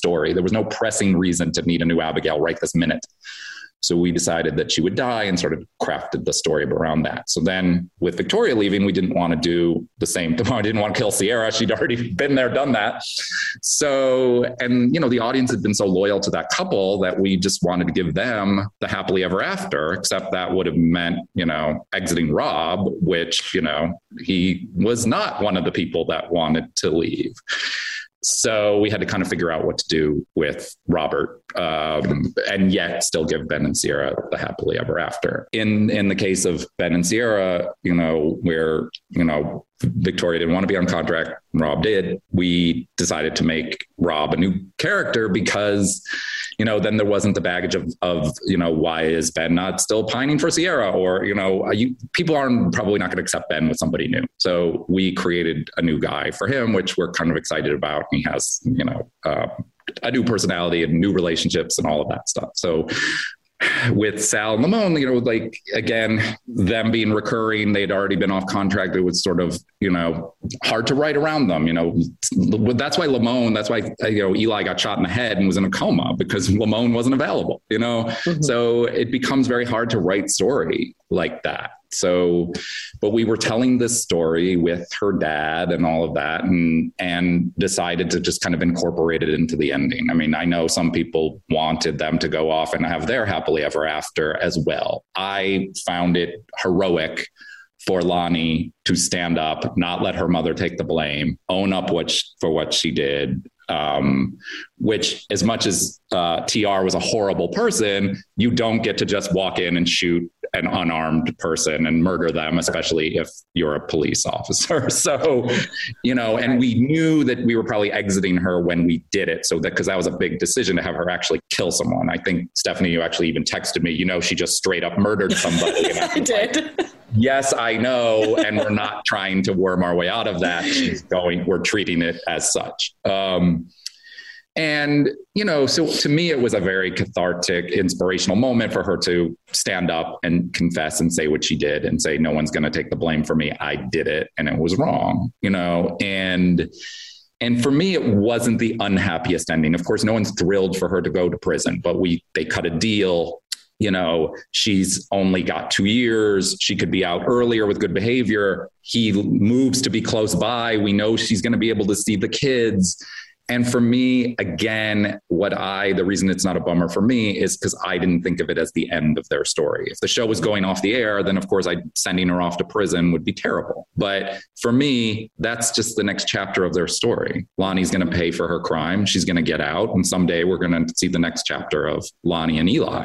story. There was no pressing reason to need a new Abigail right this minute. So we decided that she would die and sort of crafted the story around that. So then with Victoria leaving, we didn't want to do the same. I didn't want to kill Sierra. She'd already been there, done that. So, and, you know, the audience had been so loyal to that couple that we just wanted to give them the happily ever after, except that would have meant, you know, exiting Rob, which, you know, he was not one of the people that wanted to leave. So we had to kind of figure out what to do with Robert, and yet still give Ben and Sierra the happily ever after. In the case of Ben and Sierra, you know, where, you know, Victoria didn't want to be on contract, Rob did. We decided to make Rob a new character because, you know, then there wasn't the baggage of, you know, why is Ben not still pining for Sierra? Or, you know, people aren't probably not going to accept Ben with somebody new. So we created a new guy for him, which we're kind of excited about. He has, you know, a new personality and new relationships and all of that stuff. So with Sal and Lamone, you know, like, again, them being recurring, they'd already been off contract. It was sort of, you know, hard to write around them, you know. That's why you know, Eli got shot in the head and was in a coma, because Lamone wasn't available, you know. Mm-hmm. So it becomes very hard to write story like that. So, but we were telling this story with her dad and all of that, and decided to just kind of incorporate it into the ending. I mean, I know some people wanted them to go off and have their happily ever after as well. I found it heroic for Lonnie to stand up, not let her mother take the blame, own up for what she did. Which, as much as TR was a horrible person, you don't get to just walk in and shoot an unarmed person and murder them, especially if you're a police officer. So, you know, and we knew that we were probably exiting her when we did it. So that, because that was a big decision to have her actually kill someone. I think, Stephanie, you actually even texted me, you know, she just straight up murdered somebody. I did. Like, yes, I know. And we're not trying to worm our way out of that. We're treating it as such. And, you know, so to me, it was a very cathartic, inspirational moment for her to stand up and confess and say what she did and say, no one's going to take the blame for me. I did it and it was wrong, you know, and for me, it wasn't the unhappiest ending. Of course, no one's thrilled for her to go to prison, but they cut a deal. You know, she's only got 2 years. She could be out earlier with good behavior. He moves to be close by. We know she's going to be able to see the kids. And for me, again, the reason it's not a bummer for me is because I didn't think of it as the end of their story. If the show was going off the air, then of course sending her off to prison would be terrible. But for me, that's just the next chapter of their story. Lonnie's going to pay for her crime. She's going to get out. And someday we're going to see the next chapter of Lonnie and Eli.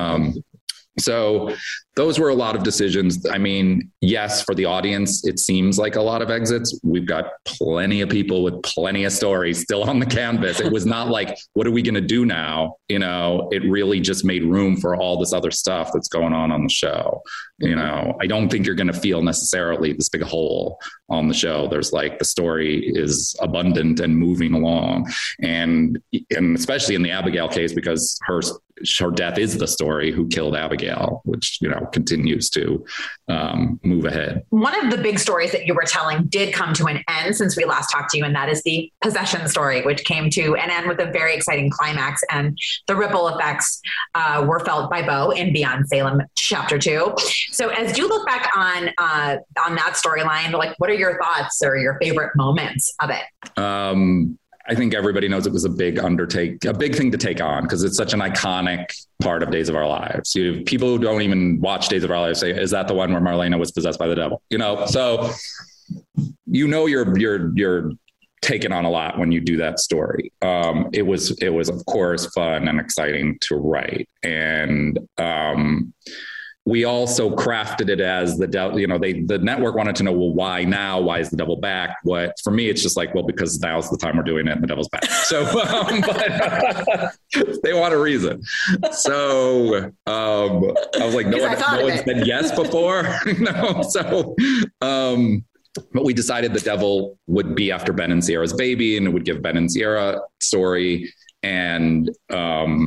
So those were a lot of decisions. I mean, yes, for the audience, it seems like a lot of exits. We've got plenty of people with plenty of stories still on the canvas. It was not like, what are we going to do now? You know, it really just made room for all this other stuff that's going on the show. You know, I don't think you're going to feel necessarily this big hole on the show. There's like, the story is abundant and moving along. And especially in the Abigail case, because her death is the story who killed Abigail, which, you know, continues to move ahead. One of the big stories that you were telling did come to an end since we last talked to you, and that is the possession story, which came to an end with a very exciting climax, and the ripple effects were felt by Bo in Beyond Salem Chapter 2. So as you look back on that storyline, like, what are your thoughts or your favorite moments of it? I think everybody knows it was a big thing to take on, because it's such an iconic part of Days of Our Lives. People who don't even watch Days of Our Lives say, is that the one where Marlena was possessed by the devil? You know, so, you know, you're taken on a lot when you do that story. It was of course fun and exciting to write. And, we also crafted it as the devil. You know, the network wanted to know, well, why now? Why is the devil back? What, for me, it's just like, well, because now's the time we're doing it and the devil's back. So, but they want a reason. So I was like, no one said yes before. No. So, but we decided the devil would be after Ben and Sierra's baby, and it would give Ben and Sierra story. And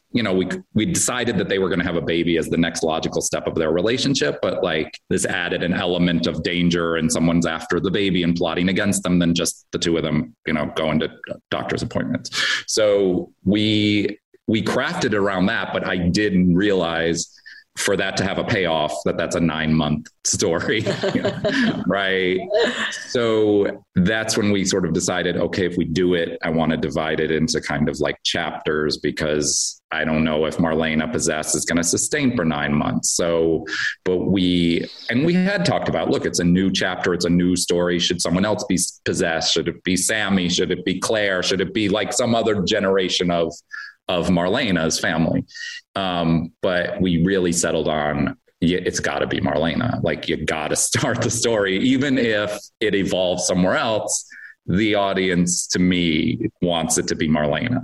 we decided that they were going to have a baby as the next logical step of their relationship, but like this added an element of danger and someone's after the baby and plotting against them than just the two of them, going to doctor's appointments. So we crafted around that, but I didn't realize for that to have a payoff, that's a 9-month story, right? So that's when we sort of decided, okay, if we do it, I want to divide it into kind of like chapters, because I don't know if Marlena Possessed is going to sustain for 9 months. So, but we had talked about, look, it's a new chapter. It's a new story. Should someone else be possessed? Should it be Sammy? Should it be Claire? Should it be like some other generation of Marlena's family? But we really settled on, it's got to be Marlena. Like, you got to start the story, even if it evolves somewhere else. The audience, to me, wants it to be Marlena,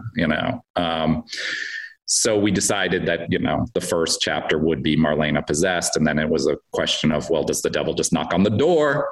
So we decided that, the first chapter would be Marlena Possessed. And then it was a question of, well, does the devil just knock on the door?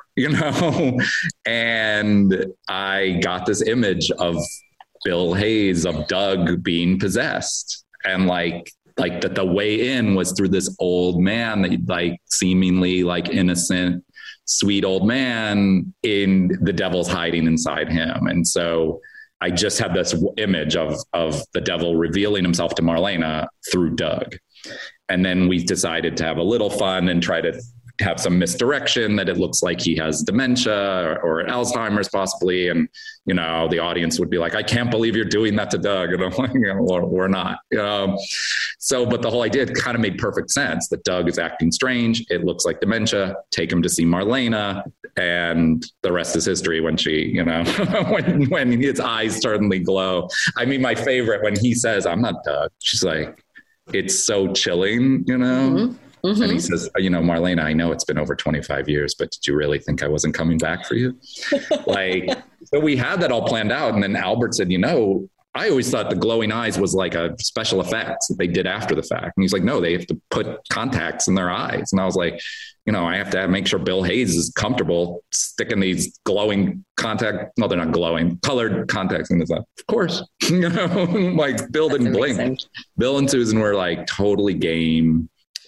And I got this image of Bill Hayes, of Doug being possessed. And like that the way in was through this old man, that like seemingly like innocent, sweet old man, in the devil's hiding inside him. And so I just had this image of the devil revealing himself to Marlena through Doug. And then we decided to have a little fun and try to have some misdirection, that it looks like he has dementia or Alzheimer's possibly. And, the audience would be like, I can't believe you're doing that to Doug. And I'm like, we're not. So, but the whole idea kind of made perfect sense, that Doug is acting strange. It looks like dementia. Take him to see Marlena. And the rest is history when she, when his eyes suddenly glow. I mean, my favorite, when he says, I'm not Doug, she's like, it's so chilling, Mm-hmm. Mm-hmm. And he says, Marlena, I know it's been over 25 years, but did you really think I wasn't coming back for you? So we had that all planned out. And then Albert said, I always thought the glowing eyes was like a special effect that they did after the fact. And he's like, no, they have to put contacts in their eyes. And I was like, I have to make sure Bill Hayes is comfortable sticking these glowing no, they're not glowing, colored contacts in his eye. Of course, like Bill didn't blink. Bill and Susan were like totally game.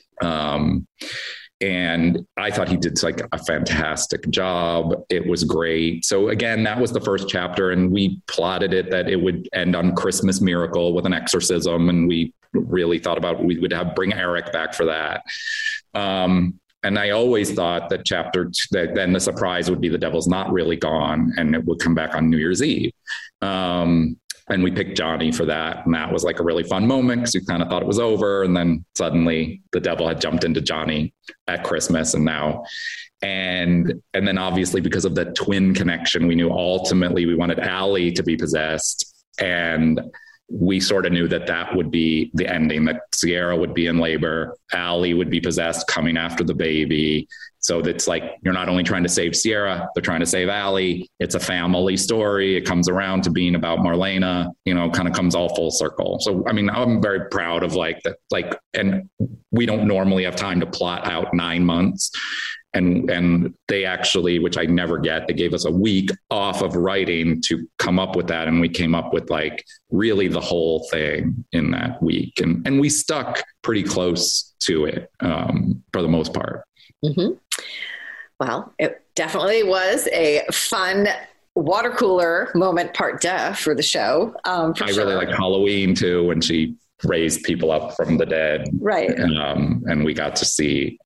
And I thought he did like a fantastic job. It was great. So again, that was the first chapter, and we plotted it that it would end on Christmas Miracle with an exorcism. And we really thought about, we would bring Eric back for that. And I always thought that that then the surprise would be the devil's not really gone, and it would come back on New Year's Eve. And we picked Johnny for that. And that was like a really fun moment, because we kind of thought it was over. And then suddenly the devil had jumped into Johnny at Christmas. And then obviously, because of the twin connection, we knew ultimately we wanted Allie to be possessed. And we sort of knew that would be the ending, that Sierra would be in labor, Allie would be possessed coming after the baby. So that's like, you're not only trying to save Sierra, they're trying to save Allie. It's a family story. It comes around to being about Marlena, kind of comes all full circle. So, I mean, I'm very proud of that, and we don't normally have time to plot out 9 months. And they actually, which I never get, they gave us a week off of writing to come up with that. And we came up with like really the whole thing in that week. And we stuck pretty close to it for the most part. Mm-hmm. Well, it definitely was a fun water cooler moment part for the show. I really like Halloween too, when she raised people up from the dead. Right. And we got to see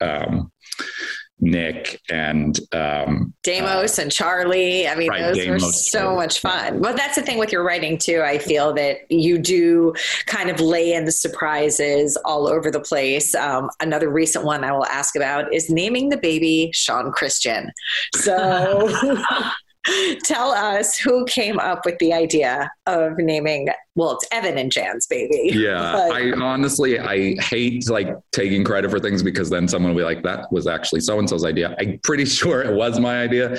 Nick and Deimos and Charlie. I mean, those were so much fun. Well, that's the thing with your writing too. I feel that you do kind of lay in the surprises all over the place. Another recent one I will ask about is naming the baby Sean Christian. So tell us who came up with the idea of naming, well, it's Evan and Jan's baby. Yeah. I hate taking credit for things, because then someone will be like, that was actually so-and-so's idea. I'm pretty sure it was my idea.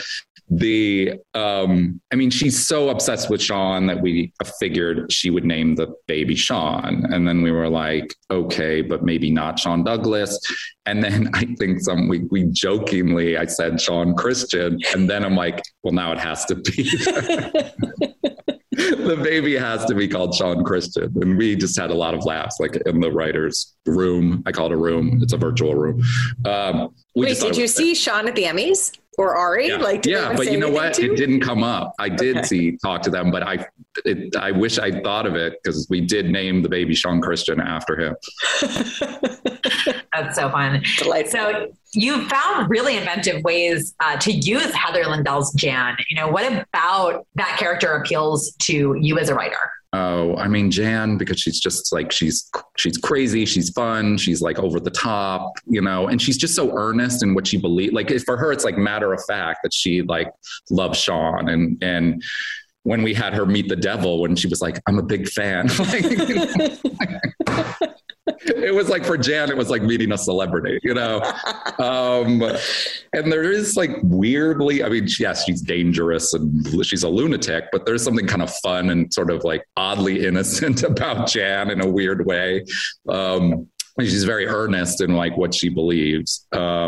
She's so obsessed with Sean that we figured she would name the baby Sean. And then we were like, okay, but maybe not Sean Douglas. And then I think we jokingly, I said Sean Christian. And then I'm like, well, now it has to be. The baby has to be called Sean Christian. And we just had a lot of laughs, like in the writer's room. I call it a room. It's a virtual room. Wait, did you see Sean at the Emmys or Ari? Yeah, But you know what? It didn't come up. I did talk to them, but I wish I'd thought of it because we did name the baby Sean Christian after him. That's so fun. Delightful. So you found really inventive ways to use Heather Lindell's Jan. What about that character appeals to you as a writer? Oh, I mean, Jan, because she's just like, she's crazy. She's fun. She's like over the top, and she's just so earnest in what she believes. Like for her, it's like matter of fact that she like loves Sean. And when we had her meet the devil, when she was like, I'm a big fan. It was like for Jan, it was like meeting a celebrity, and there is like weirdly, I mean, yes, she's dangerous and she's a lunatic, but there's something kind of fun and sort of like oddly innocent about Jan in a weird way. She's very earnest in like what she believes.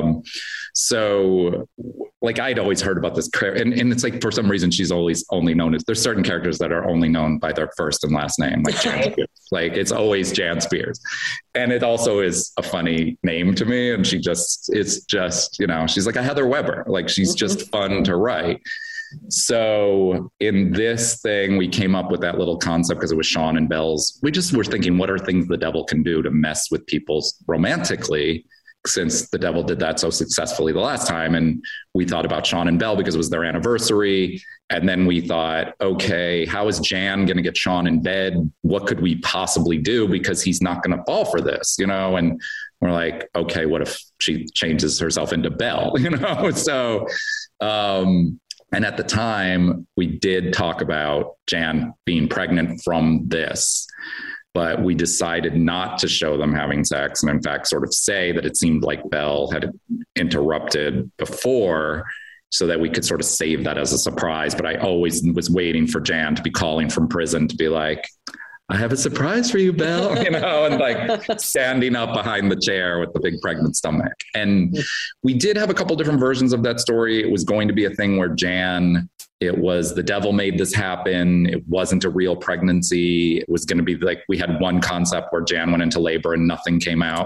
So like I'd always heard about this and it's like, for some reason, she's always only known as, there's certain characters that are only known by their first and last name, like Jan Spears. Like it's always Jan Spears. And it also is a funny name to me. And it's just, she's like a Heather Weber, like she's just fun to write. So in this thing, we came up with that little concept because it was Sean and Belle's. We just were thinking, what are things the devil can do to mess with people romantically, since the devil did that so successfully the last time. And we thought about Sean and Belle because it was their anniversary. And then we thought, okay, how is Jan going to get Sean in bed? What could we possibly do? Because he's not going to fall for this, and we're like, okay, what if she changes herself into Belle, So, and at the time, we did talk about Jan being pregnant from this, but we decided not to show them having sex. And in fact, sort of say that it seemed like Belle had interrupted before so that we could sort of save that as a surprise. But I always was waiting for Jan to be calling from prison to be like, I have a surprise for you, Belle, and like standing up behind the chair with the big pregnant stomach. And we did have a couple different versions of that story. It was going to be a thing where Jan, it was the devil made this happen. It wasn't a real pregnancy. It was going to be like, we had one concept where Jan went into labor and nothing came out.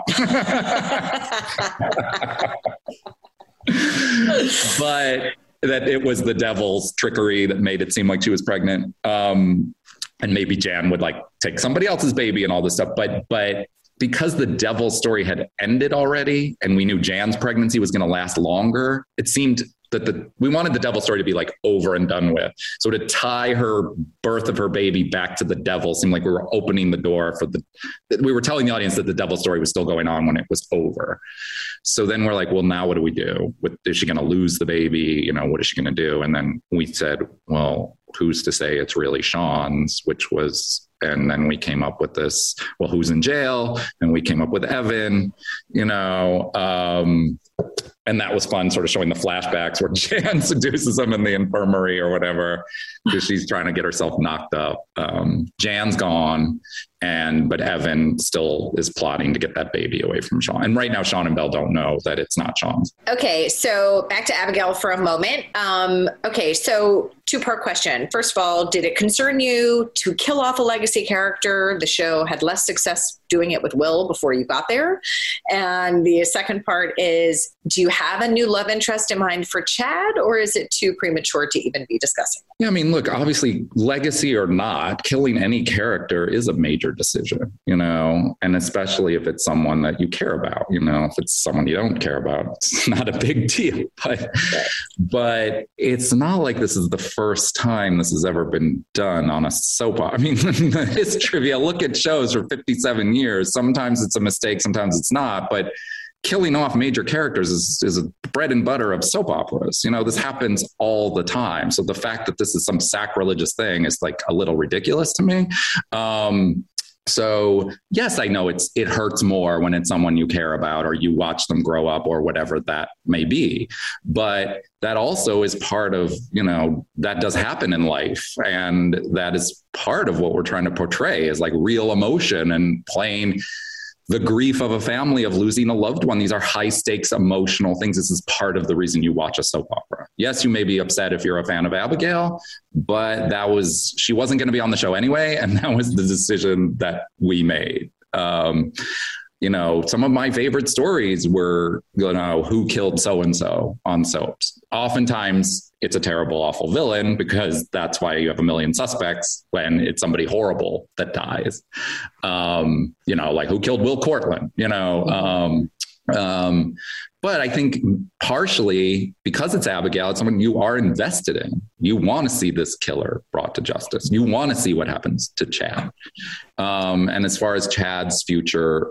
But that it was the devil's trickery that made it seem like she was pregnant. And maybe Jan would like take somebody else's baby and all this stuff. But because the devil story had ended already and we knew Jan's pregnancy was going to last longer, it seemed that we wanted the devil story to be like over and done with. So to tie her birth of her baby back to the devil seemed like we were opening the door we were telling the audience that the devil story was still going on when it was over. So then we're like, well, now what do we do? Is she going to lose the baby? What is she going to do? And then we said, well, who's to say it's really Sean's, and then we came up with this, well, who's in jail? And we came up with Evan, and that was fun, sort of showing the flashbacks where Jan seduces him in the infirmary or whatever, because she's trying to get herself knocked up. Jan's gone, but Evan still is plotting to get that baby away from Sean. And right now, Sean and Belle don't know that it's not Sean's. Okay, so back to Abigail for a moment. Okay, so two-part question. First of all, did it concern you to kill off a legacy character? The show had less success doing it with Will before you got there. And the second part is, do you have a new love interest in mind for Chad, or is it too premature to even be discussing? Yeah, I mean, look, obviously, legacy or not, killing any character is a major decision, and especially if it's someone that you care about, if it's someone you don't care about, it's not a big deal. But it's not like this is the first time this has ever been done on a soap opera. I mean, the history, if you look at shows for 57 years, sometimes it's a mistake, sometimes it's not, but killing off major characters is a bread and butter of soap operas. This happens all the time. So the fact that this is some sacrilegious thing is like a little ridiculous to me. So yes, I know it hurts more when it's someone you care about or you watch them grow up or whatever that may be. But that also is part of, that does happen in life. And that is part of what we're trying to portray is like real emotion and playing the grief of a family of losing a loved one. These are high stakes emotional things. This is part of the reason you watch a soap opera. yes, you may be upset if you're a fan of Abigail, but she wasn't going to be on the show anyway. And that was the decision that we made. Some of my favorite stories were, who killed so-and-so on soaps. Oftentimes it's a terrible, awful villain, because that's why you have a million suspects when it's somebody horrible that dies. Like who killed Will Cortland, but I think partially because it's Abigail, it's someone you are invested in. You want to see this killer brought to justice. You want to see what happens to Chad. And as far as Chad's future,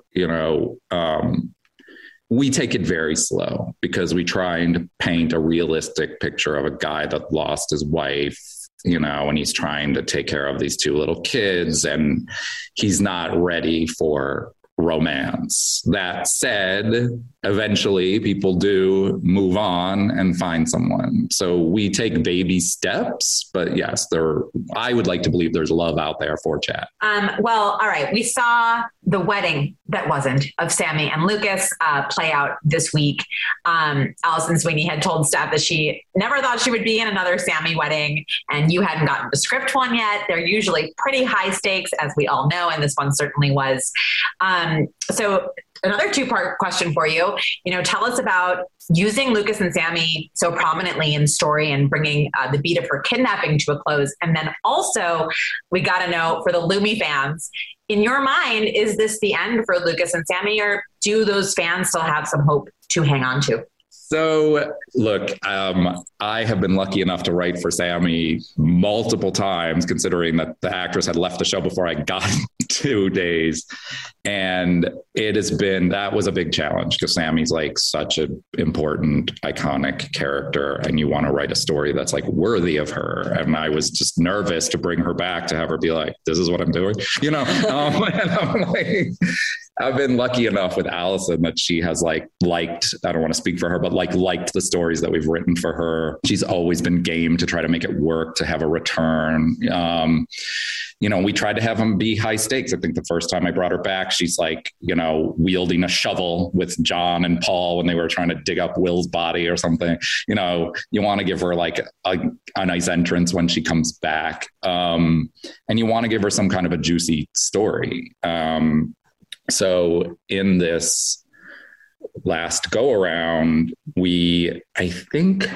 we take it very slow because we try and paint a realistic picture of a guy that lost his wife, and he's trying to take care of these 2 little kids, and he's not ready for romance. That said, eventually people do move on and find someone. So we take baby steps, but yes, I would like to believe there's love out there for Chad. Well, all right. We saw the wedding that wasn't of Sammy and Lucas play out this week. Alison Sweeney had told Steph that she never thought she would be in another Sammy wedding, and you hadn't gotten the script one yet. They're usually pretty high stakes, as we all know, and this one certainly was. So another 2-part question for you, tell us about using Lucas and Sammy so prominently in story and bringing the beat of her kidnapping to a close. And then also we got to know, for the Lumi fans, in your mind, is this the end for Lucas and Sammy, or do those fans still have some hope to hang on to? So look, I have been lucky enough to write for Sammy multiple times, considering that the actress had left the show before I got 2 days. And that was a big challenge because Sammy's like such an important, iconic character. And you want to write a story that's like worthy of her. And I was just nervous to bring her back, to have her be like, this is what I'm doing, and I'm like, I've been lucky enough with Alison that she has liked, I don't want to speak for her, but liked the stories that we've written for her. She's always been game to try to make it work, to have a return. We tried to have them be high stakes. I think the first time I brought her back, she's like, wielding a shovel with John and Paul when they were trying to dig up Will's body or something. You want to give her like a nice entrance when she comes back. And you want to give her some kind of a juicy story. So in this last go around, I think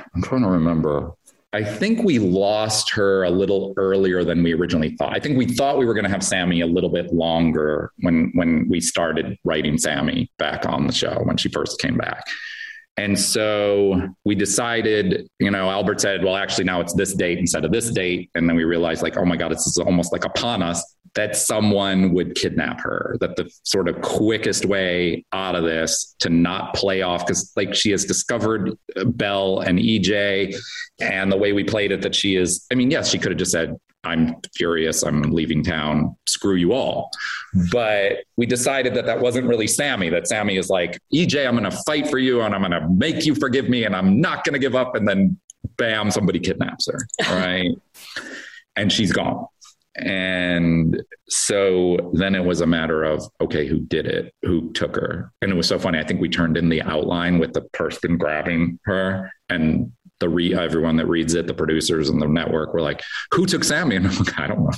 we lost her a little earlier than we originally thought. I think we thought we were going to have Sammy a little bit longer when we started writing Sammy back on the show, when she first came back. And so we decided, Albert said, well, actually now it's this date instead of this date. And then we realized like, oh my God, it's almost like upon us that someone would kidnap her, that the sort of quickest way out of this to not play off, because like she has discovered Belle and EJ, and the way we played it, that she is, yes, she could have just said, I'm furious, I'm leaving town, screw you all. But we decided that wasn't really Sammy, that Sammy is like, EJ, I'm going to fight for you and I'm going to make you forgive me and I'm not going to give up. And then bam, somebody kidnaps her. Right. And she's gone. And so then it was a matter of, okay, who did it? Who took her? And it was so funny. I think we turned in the outline with the person grabbing her, and everyone that reads it, the producers and the network, were like, who took Sammy? And I'm like, I don't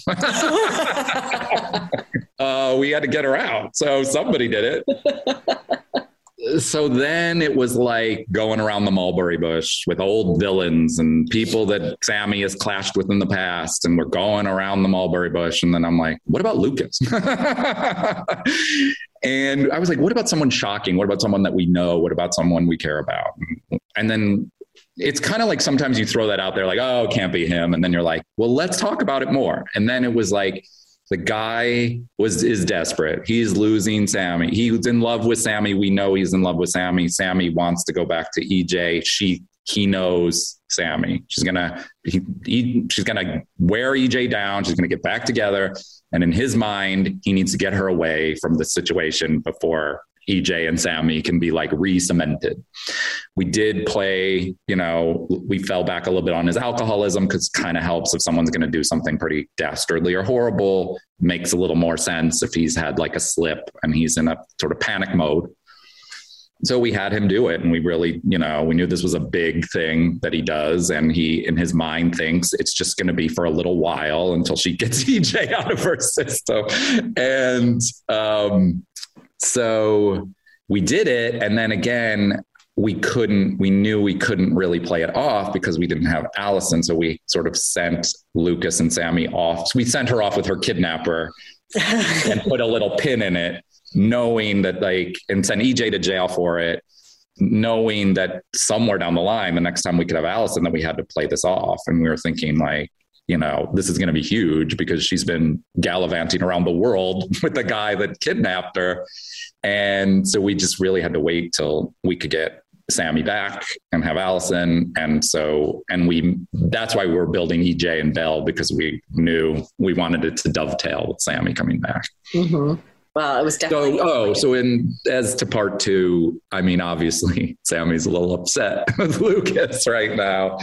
know. We had to get her out. So somebody did it. So then it was like going around the mulberry bush with old villains and people that Sammy has clashed with in the past. And we're going around the mulberry bush. And then I'm like, what about Lucas? And I was like, what about someone shocking? What about someone that we know? What about someone we care about? And then it's kind of like sometimes you throw that out there like, oh, it can't be him. And then you're like, well, let's talk about it more. And then it was like, the guy is desperate. He's losing Sammy. He's in love with Sammy. We know he's in love with Sammy. Sammy wants to go back to EJ. He knows Sammy. She's gonna wear EJ down. She's gonna get back together. And in his mind, he needs to get her away from the situation before EJ and Sammy can be like re-cemented. We did play, we fell back a little bit on his alcoholism, because it kind of helps if someone's going to do something pretty dastardly or horrible. Makes a little more sense if he's had like a slip and he's in a sort of panic mode. So we had him do it, and we really, we knew this was a big thing that he does. And he, in his mind, thinks it's just going to be for a little while until she gets EJ out of her system. And so we did it. And then again, we knew we couldn't really play it off because we didn't have Allison. So we sort of sent Lucas and Sammy off. So we sent her off with her kidnapper and put a little pin in it, knowing that and send EJ to jail for it, knowing that somewhere down the line, the next time we could have Allison, that we had to play this off. And we were thinking this is going to be huge because she's been gallivanting around the world with the guy that kidnapped her. And so we just really had to wait till we could get Sammy back and have Allison. And that's why we were building EJ and Belle, because we knew we wanted it to dovetail with Sammy coming back. Mm-hmm. Well, it was definitely. As to part two, I mean, obviously Sammy's a little upset with Lucas right now.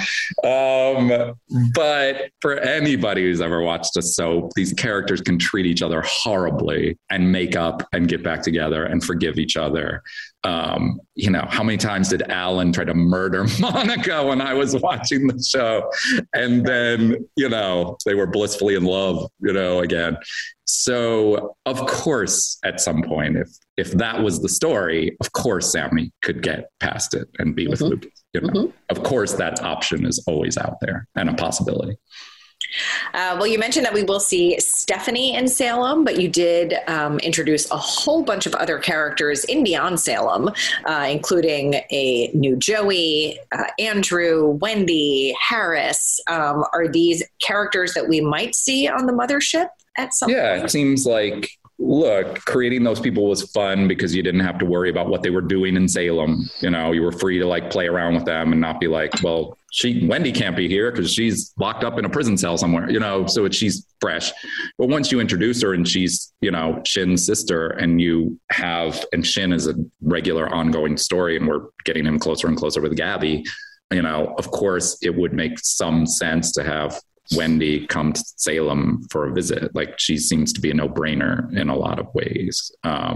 But for anybody who's ever watched a soap, these characters can treat each other horribly and make up and get back together and forgive each other. How many times did Alan try to murder Monica when I was watching the show? And then, they were blissfully in love, again. So of course, at some point, if that was the story, of course, Sammy could get past it and be with Lucas. Of course, that option is always out there and a possibility. Well, you mentioned that we will see Stephanie in Salem, but you did introduce a whole bunch of other characters in Beyond Salem, including a new Joey, Andrew, Wendy, Harris. Are these characters that we might see on the mothership at some point? Yeah, it seems like, look, creating those people was fun because you didn't have to worry about what they were doing in Salem. You were free to play around with them and not be like, well, Wendy can't be here because she's locked up in a prison cell somewhere, so she's fresh. But once you introduce her and she's, Shin's sister, and Shin is a regular ongoing story, and we're getting him closer and closer with Gabby, of course it would make some sense to have Wendy come to Salem for a visit. She seems to be a no-brainer in a lot of ways.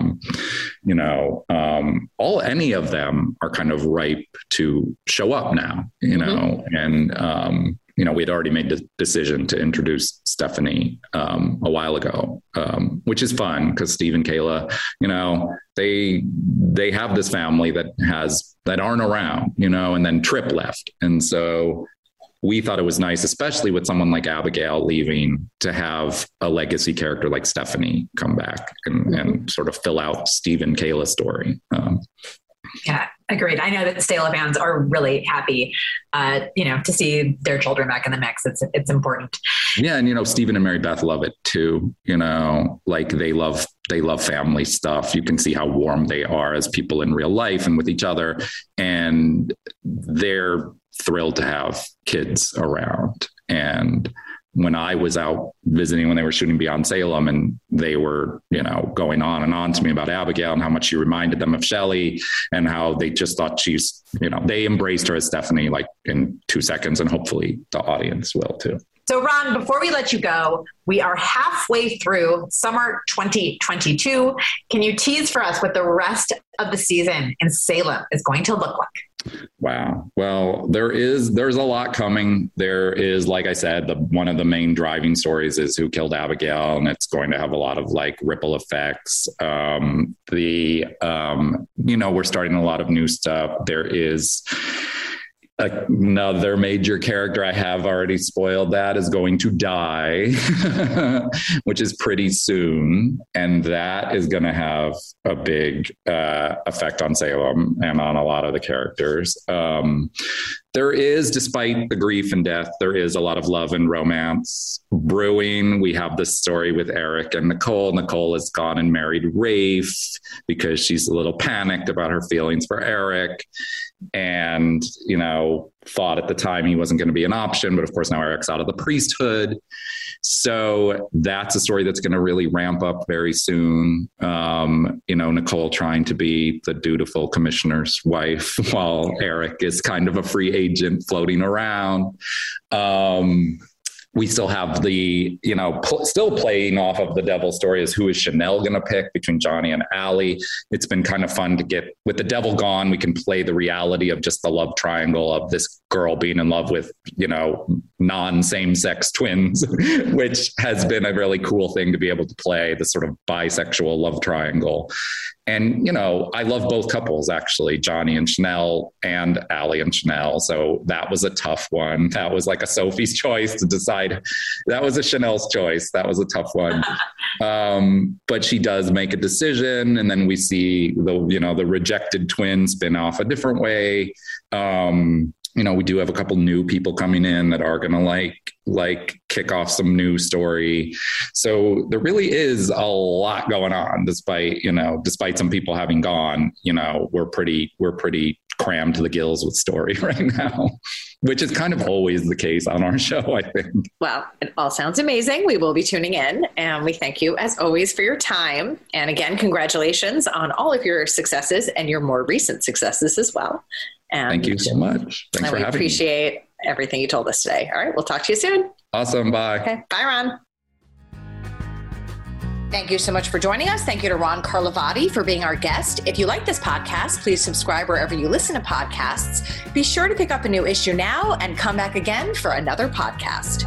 Any of them are kind of ripe to show up now, and, we'd already made the decision to introduce Stephanie a while ago, which is fun because Steve and Kayla, they have this family that aren't around, and then Trip left. And so we thought it was nice, especially with someone like Abigail leaving, to have a legacy character like Stephanie come back and sort of fill out Steve and Kayla's story. Yeah, agreed. I know that Salem fans are really happy, to see their children back in the mix. It's important. Yeah. And, Stephen and Mary Beth love it too. They love family stuff. You can see how warm they are as people in real life and with each other. And they're thrilled to have kids around. And when I was out visiting, when they were shooting Beyond Salem, and they were, going on and on to me about Abigail and how much she reminded them of Shelley, and how they just thought she's, they embraced her as Stephanie in 2 seconds, and hopefully the audience will too. So Ron, before we let you go, we are halfway through summer 2022. Can you tease for us what the rest of the season in Salem is going to look like? Wow. Well, there's a lot coming. There is, like I said, one of the main driving stories is Who Killed Abigail, and it's going to have a lot of ripple effects. We're starting a lot of new stuff. There is another major character, I have already spoiled that, is going to die, which is pretty soon. And that is going to have a big effect on Salem and on a lot of the characters. There is, despite the grief and death, there is a lot of love and romance brewing. We have this story with Eric and Nicole. Nicole has gone and married Rafe because she's a little panicked about her feelings for Eric, and, thought at the time he wasn't going to be an option. But of course, now Eric's out of the priesthood. So that's a story that's going to really ramp up very soon. Nicole trying to be the dutiful commissioner's wife while Eric is kind of a free agent floating around. we still have the, still playing off of the Devil story is who is Chanel going to pick between Johnny and Allie. It's been kind of fun to get, with the Devil gone, we can play the reality of just the love triangle of this girl being in love with, non-same-sex twins, which has been a really cool thing to be able to play, the sort of bisexual love triangle. And, I love both couples, actually, Johnny and Chanel and Allie and Chanel. So that was a tough one. That was like a Sophie's choice to decide. That was a Chanel's choice. That was a tough one. But she does make a decision. And then we see the rejected twin spin off a different way. We do have a couple new people coming in that are going to like kick off some new story. So there really is a lot going on, despite some people having gone. We're pretty crammed to the gills with story right now, which is kind of always the case on our show, I think. Well, it all sounds amazing. We will be tuning in, and we thank you as always for your time. And again, congratulations on all of your successes and your more recent successes as well. And thank you so much. Thanks for having me. We appreciate everything you told us today. All right. We'll talk to you soon. Awesome. Bye. Okay. Bye, Ron. Thank you so much for joining us. Thank you to Ron Carlivati for being our guest. If you like this podcast, please subscribe wherever you listen to podcasts. Be sure to pick up a new issue now and come back again for another podcast.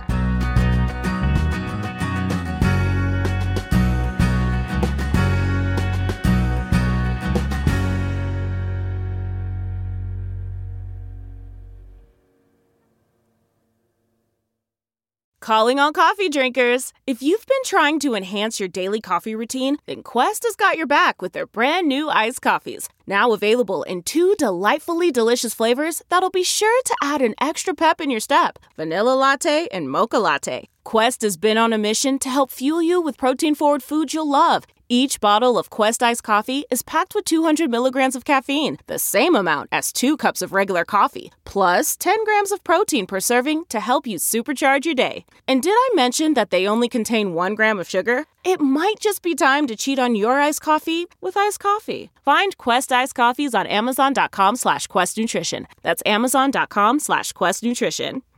Calling all coffee drinkers. If you've been trying to enhance your daily coffee routine, then Quest has got your back with their brand new iced coffees. Now available in 2 delightfully delicious flavors that'll be sure to add an extra pep in your step: vanilla latte and mocha latte. Quest has been on a mission to help fuel you with protein-forward foods you'll love. Each bottle of Quest iced coffee is packed with 200 milligrams of caffeine, the same amount as 2 cups of regular coffee, plus 10 grams of protein per serving to help you supercharge your day. And did I mention that they only contain 1 gram of sugar? It might just be time to cheat on your iced coffee with iced coffee. Find Quest iced coffees on Amazon.com/Quest Nutrition. That's Amazon.com/Quest Nutrition.